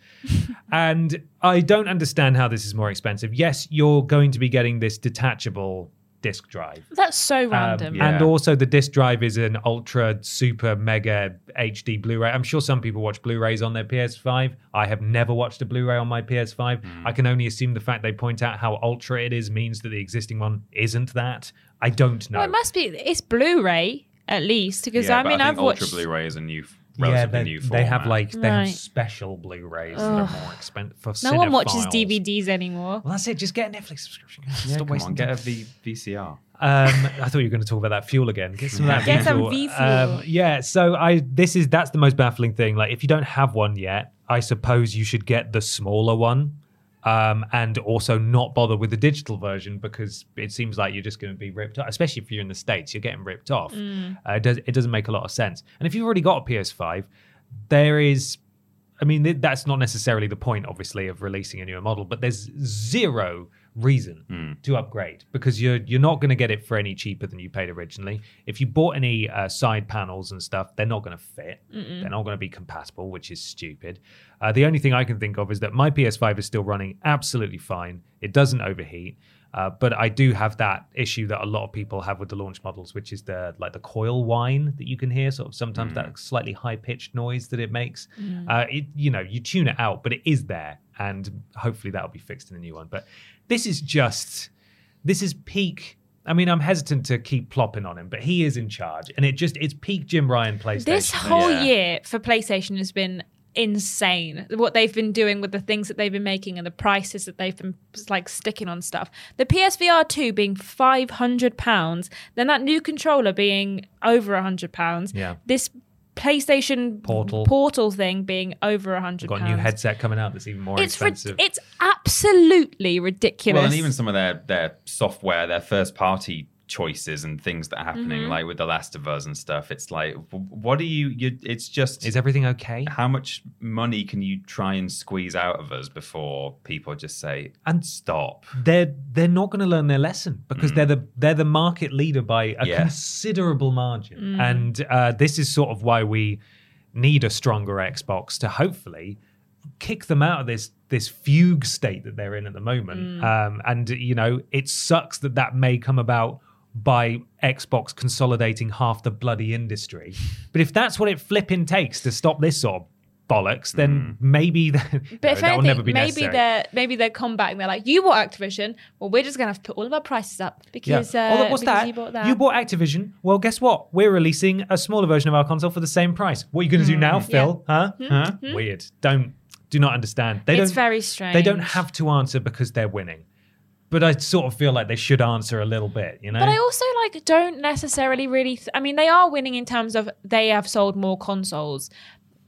And I don't understand how this is more expensive. Yes, you're going to be getting this detachable disk drive. That's so random. Um, yeah. And also the disk drive is an ultra super mega H D Blu-ray. I'm sure some people watch Blu-rays on their P S five. I have never watched a Blu-ray on my P S five. Mm. I can only assume the fact they point out how ultra it is means that the existing one isn't that. I don't know. Well, it must be. It's Blu-ray at least, because yeah, I mean, I I've think watched. Ultra Blu-ray is a new, yeah, relatively they, new they format. have like they Right. have special Blu-rays Ugh. that are more expensive for No one watches cinephiles. D V Ds anymore. Well, that's it. Just get a Netflix subscription. Yeah, Stop come wasting on, get time. a v- VCR. Um, I thought you were going to talk about that fuel again. Get some of that Get some fuel. V-fuel. Um, yeah. So I this is that's the most baffling thing. Like, if you don't have one yet, I suppose you should get the smaller one, um, and also not bother with the digital version, because it seems like you're just going to be ripped off. Especially if you're in the States, you're getting ripped off. Mm. Uh, it does it doesn't make a lot of sense. And if you've already got a P S five, there is. I mean, th- that's not necessarily the point, obviously, of releasing a newer model, but there's zero reason Mm. to upgrade, because you're you're not going to get it for any cheaper than you paid originally. If you bought any uh, side panels and stuff, they're not going to fit. Mm-mm. They're not going to be compatible, which is stupid. Uh, the only thing I can think of is that my P S five is still running absolutely fine. It doesn't overheat. Uh, but I do have that issue that a lot of people have with the launch models, which is the like the coil whine that you can hear, sort of sometimes Mm. that slightly high pitched noise that it makes. Mm. Uh, it, you know, you tune it out, but it is there, and hopefully that'll be fixed in the new one. But this is just, this is peak. I mean, I'm hesitant to keep plopping on him, but he is in charge, and it just it's peak Jim Ryan PlayStation. This whole Yeah. year for PlayStation has been insane. What they've been doing with the things that they've been making and the prices that they've been like sticking on stuff. The P S V R two being five hundred pounds, then that new controller being over one hundred pounds. Yeah. This PlayStation Portal. portal thing being over one We've hundred got pounds. a new headset coming out that's even more It's ri- expensive. it's absolutely ridiculous. Well, and even some of their, their software, their first party choices and things that are happening, Mhm. like with The Last of Us and stuff. It's like, w- what do you, you? It's just. Is everything okay? How much money can you try and squeeze out of us before people just say And stop? they're they're not going to learn their lesson, because Mm. they're the they're the market leader by a Yeah. considerable margin, Mm. and uh, this is sort of why we need a stronger Xbox to hopefully kick them out of this this fugue state that they're in at the moment. Mm. Um, and you know, it sucks that that may come about by Xbox consolidating half the bloody industry. But if that's what it flipping takes to stop this sort of bollocks, then maybe that, But no, if that will anything, never be maybe necessary. they're maybe they're combating. They're like, you bought Activision. Well, we're just gonna have to put all of our prices up because, yeah. uh, oh, what's because that? you bought that. You bought Activision. Well, guess what? We're releasing a smaller version of our console for the same price. What are you going to do now, Phil? Huh? Huh? Weird. Don't do not understand. They It's don't. very strange. They don't have to answer because they're winning. But I sort of feel like they should answer a little bit. You know. But I also like don't necessarily really. Th- I mean, they are winning in terms of they have sold more consoles.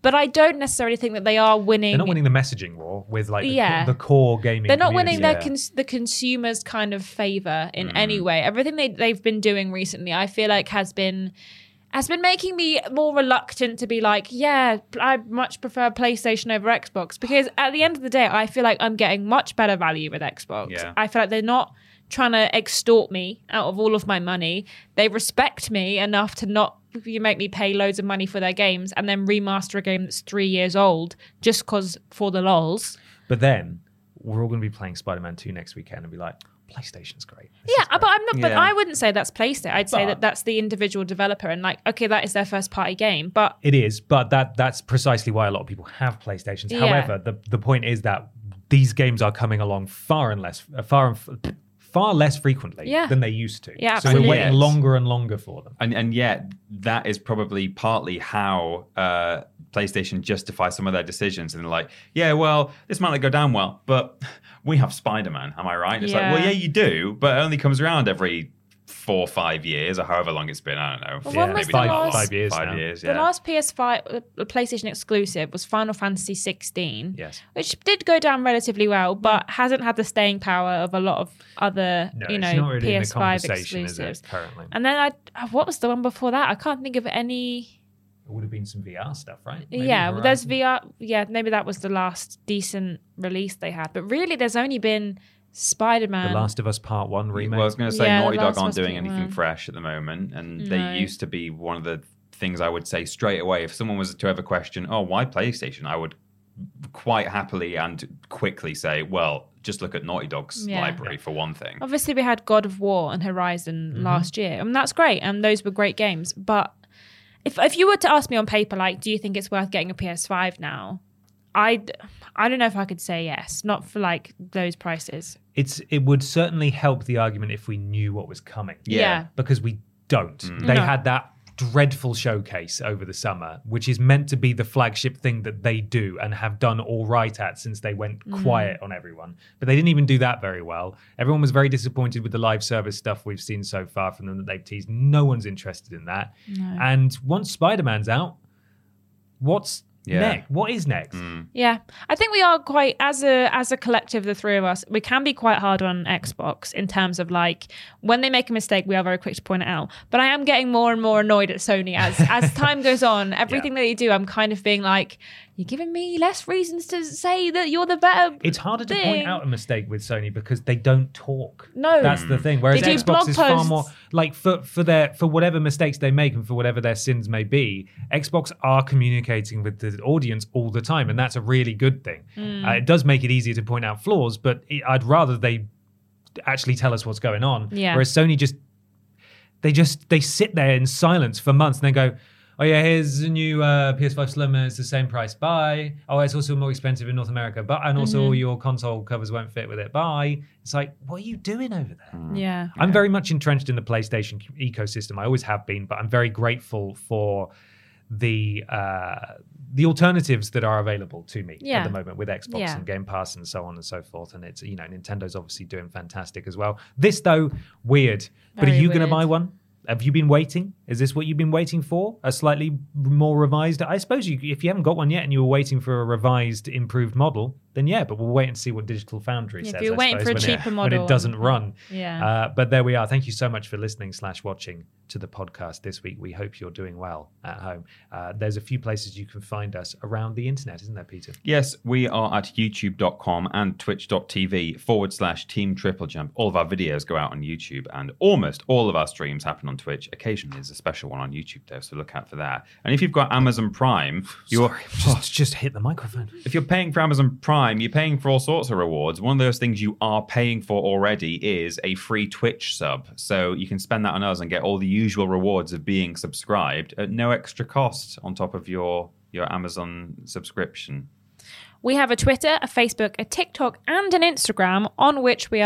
but I don't necessarily think that they are winning. They're not winning the messaging war with like the, Yeah. the core gaming. They're not community. winning their cons- the consumer's kind of favor in Mm. any way. Everything they they've been doing recently, I feel like has been has been making me more reluctant to be like, yeah, I much prefer PlayStation over Xbox, because at the end of the day, I feel like I'm getting much better value with Xbox. Yeah. I feel like they're not trying to extort me out of all of my money. They respect me enough to not you make me pay loads of money for their games and then remaster a game that's three years old just because for the lols. But then we're all going to be playing Spider-Man two next weekend and be like, PlayStation's great. This Yeah, is great. but I'm not. But Yeah. I wouldn't say that's PlayStation. I'd say But- that that's the individual developer, and like, okay, that is their first party game. But It is, but that that's precisely why a lot of people have PlayStations. Yeah. However, the the point is that these games are coming along far and less, uh, far and f- far less frequently Yeah. than they used to. Yeah, so we're absolutely. waiting Yes. longer and longer for them. And and yet that is probably partly how uh, PlayStation justify some of their decisions. And they're like, yeah, well, this might not go down well, but we have Spider-Man. Am I right? And it's Yeah. like, well, yeah, you do, but it only comes around every four, five years, or however long it's been. I don't know. Well, when Yeah, was maybe the not five, that last- long. five years Five now. years. the Yeah. last P S five, uh, PlayStation exclusive was Final Fantasy sixteen, Yes. which did go down relatively well, but hasn't had the staying power of a lot of other, No, you it's know, not really in the P S five conversation, is it, exclusives. currently? And then I, what was the one before that? I can't think of any. It would have been some V R stuff, right? Maybe Yeah, well, there's Horizon? V R. Yeah, maybe that was the last decent release they had. But really, there's only been Spider-Man. The Last of Us Part One remake. Well, I was going to say Yeah, The Naughty Dog Last of aren't Us doing Part anything One. fresh at the moment, and No. they used to be one of the things I would say straight away. If someone was to ever question, oh, why PlayStation? I would quite happily and quickly say, well, just look at Naughty Dog's Yeah. library for one thing. Obviously, we had God of War and Horizon Mm-hmm. last year, and that's great, and those were great games. But if if you were to ask me on paper, like, do you think it's worth getting a P S five now? I I don't know if I could say yes, not for like those prices. It's it would certainly help the argument if we knew what was coming. Yeah. Yeah. Because we don't. They No. had that dreadful showcase over the summer, which is meant to be the flagship thing that they do and have done all right at since they went quiet on everyone. But they didn't even do that very well. Everyone was very disappointed with the live service stuff we've seen so far from them that they've teased. No one's interested in that. And once Spider-Man's out, what's Yeah. next? What is next? Yeah, I think we are quite as a as a collective, the three of us, we can be quite hard on Xbox in terms of like when they make a mistake, we are very quick to point it out. But I am getting more and more annoyed at Sony as as time goes on. Everything that they do, I'm kind of being like, you're giving me less reasons to say that you're the better. It's harder to thing. point out a mistake with Sony because they don't talk. No. That's the thing. Whereas They do Xbox blog is far posts. more like for for their for whatever mistakes they make and for whatever their sins may be, Xbox are communicating with the audience all the time, and that's a really good thing. Mm. Uh, it does make it easier to point out flaws, but it, I'd rather they actually tell us what's going on. Yeah. Whereas Sony just they just they sit there in silence for months and then go, oh yeah, here's a new uh, P S five Slim, it's the same price, bye. Oh, it's also more expensive in North America, but and also Mm-hmm. your console covers won't fit with it, bye. It's like, what are you doing over there? Yeah. I'm very much entrenched in the PlayStation ecosystem. I always have been, but I'm very grateful for the uh, the alternatives that are available to me Yeah. at the moment with Xbox Yeah. and Game Pass and so on and so forth. And it's, you know, Nintendo's obviously doing fantastic as well. This though, weird. But are Very you going to weird. buy one? Have you been waiting? Is this what you've been waiting for? A slightly more revised? I suppose you, if you haven't got one yet and you were waiting for a revised, improved model, then yeah, but we'll wait and see what Digital Foundry Yeah, if says. you're I waiting suppose, for a when cheaper it, model when it doesn't and- run. Yeah. Uh, but there we are. Thank you so much for listening slash watching to the podcast this week. We hope you're doing well at home. Uh, there's a few places you can find us around the internet, isn't there, Peter? Yes, we are at youtube.com and twitch.tv forward slash team triple jump. All of our videos go out on YouTube and almost all of our streams happen on Twitch. Occasionally there's a special one on YouTube though, so look out for that. And if you've got Amazon Prime, you're Sorry, just, just hit the microphone. if you're paying for Amazon Prime, you're paying for all sorts of rewards. One of those things you are paying for already is a free Twitch sub. So you can spend that on us and get all the usual rewards of being subscribed at no extra cost on top of your, your Amazon subscription. We have a Twitter, a Facebook, a TikTok, and an Instagram on which we are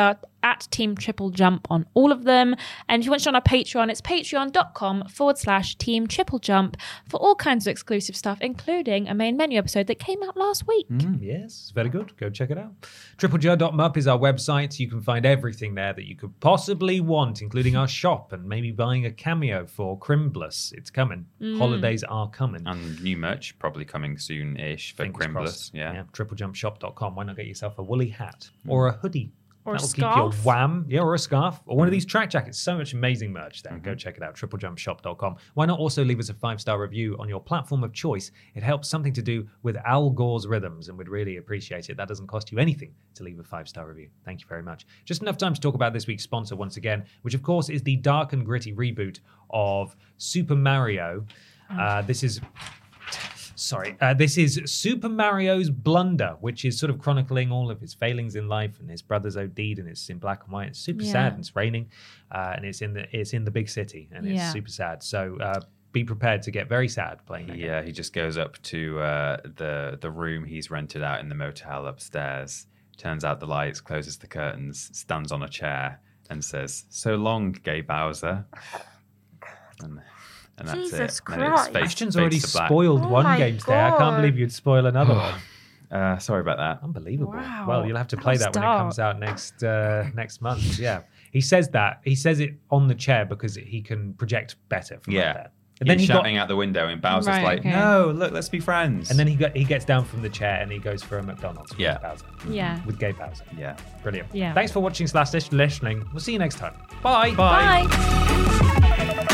at Team Triple Jump on all of them. And if you want to join our Patreon, it's patreon.com forward slash Team Triple Jump for all kinds of exclusive stuff, including a main menu episode that came out last week. Mm, yes, very good. Go check it out. triple j dot m u p is our website. You can find everything there that you could possibly want, including our shop and maybe buying a cameo for Crimbless. It's coming. Mm. Holidays are coming. And new merch probably coming soon-ish for Fingers Crimbless. crossed. Yeah. yeah. triple jump shop dot com. Why not get yourself a woolly hat or a hoodie? Or a That'll scarf. keep your wham. Yeah, or a scarf. Or one of these track jackets. So much amazing merch there. Mm-hmm. Go check it out, triple jump shop dot com. Why not also leave us a five-star review on your platform of choice? It helps something to do with Al Gore's rhythms, and we'd really appreciate it. That doesn't cost you anything to leave a five-star review. Thank you very much. Just enough time to talk about this week's sponsor once again, which of course is the dark and gritty reboot of Super Mario. Uh, this is... Sorry, uh, this is Super Mario's Blunder, which is sort of chronicling all of his failings in life, and his brother's O D'd, and it's in black and white. It's super Yeah. sad, and it's raining, uh, and it's in the it's in the big city, and it's Yeah. super sad. So uh, be prepared to get very sad playing that. Yeah, he just goes up to uh, the the room he's rented out in the motel upstairs, turns out the lights, closes the curtains, stands on a chair, and says, "So long, Gay Bowser." And, and that's Jesus it. And then it's Christ. fades- Ashton's fades already to black. spoiled Oh one my game today. I can't God. believe you'd spoil another one. Uh, sorry about that. Unbelievable. Wow. Well, you'll have to That play was that when it comes dark. out next uh, next month. Yeah, he says that he says it on the chair because he can project better from Yeah. up there. And And then he's he got, shouting out the window, and Bowser's Right, like, okay. "No, look, let's be friends." and then he got, he gets down from the chair and he goes for a McDonald's with Yeah. Bowser. Yeah. With Gay Bowser. yeah. Brilliant. Yeah. Thanks for watching slash listening. We'll see you next time. Bye. Bye.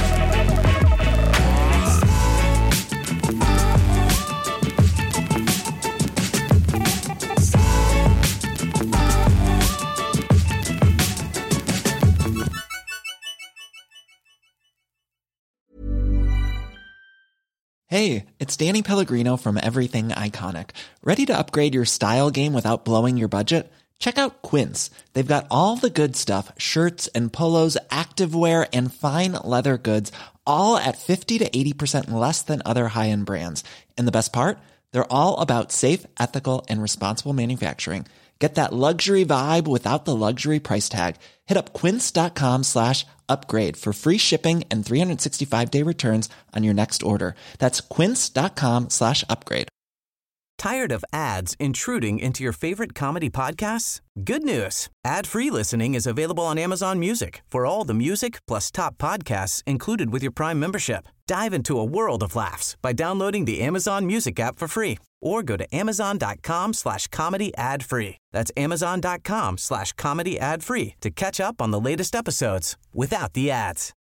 Hey, it's Danny Pellegrino from Everything Iconic. Ready to upgrade your style game without blowing your budget? Check out Quince. They've got all the good stuff, shirts and polos, activewear, and fine leather goods, all at fifty to eighty percent less than other high-end brands. And the best part? They're all about safe, ethical, and responsible manufacturing. Get that luxury vibe without the luxury price tag. Hit up quince.com slash upgrade for free shipping and three sixty-five day returns on your next order. That's quince.com slash upgrade. Tired of ads intruding into your favorite comedy podcasts? Good news. Ad-free listening is available on Amazon Music for all the music plus top podcasts included with your Prime membership. Dive into a world of laughs by downloading the Amazon Music app for free or go to amazon.com slash comedy ad free. That's amazon.com slash comedy ad free to catch up on the latest episodes without the ads.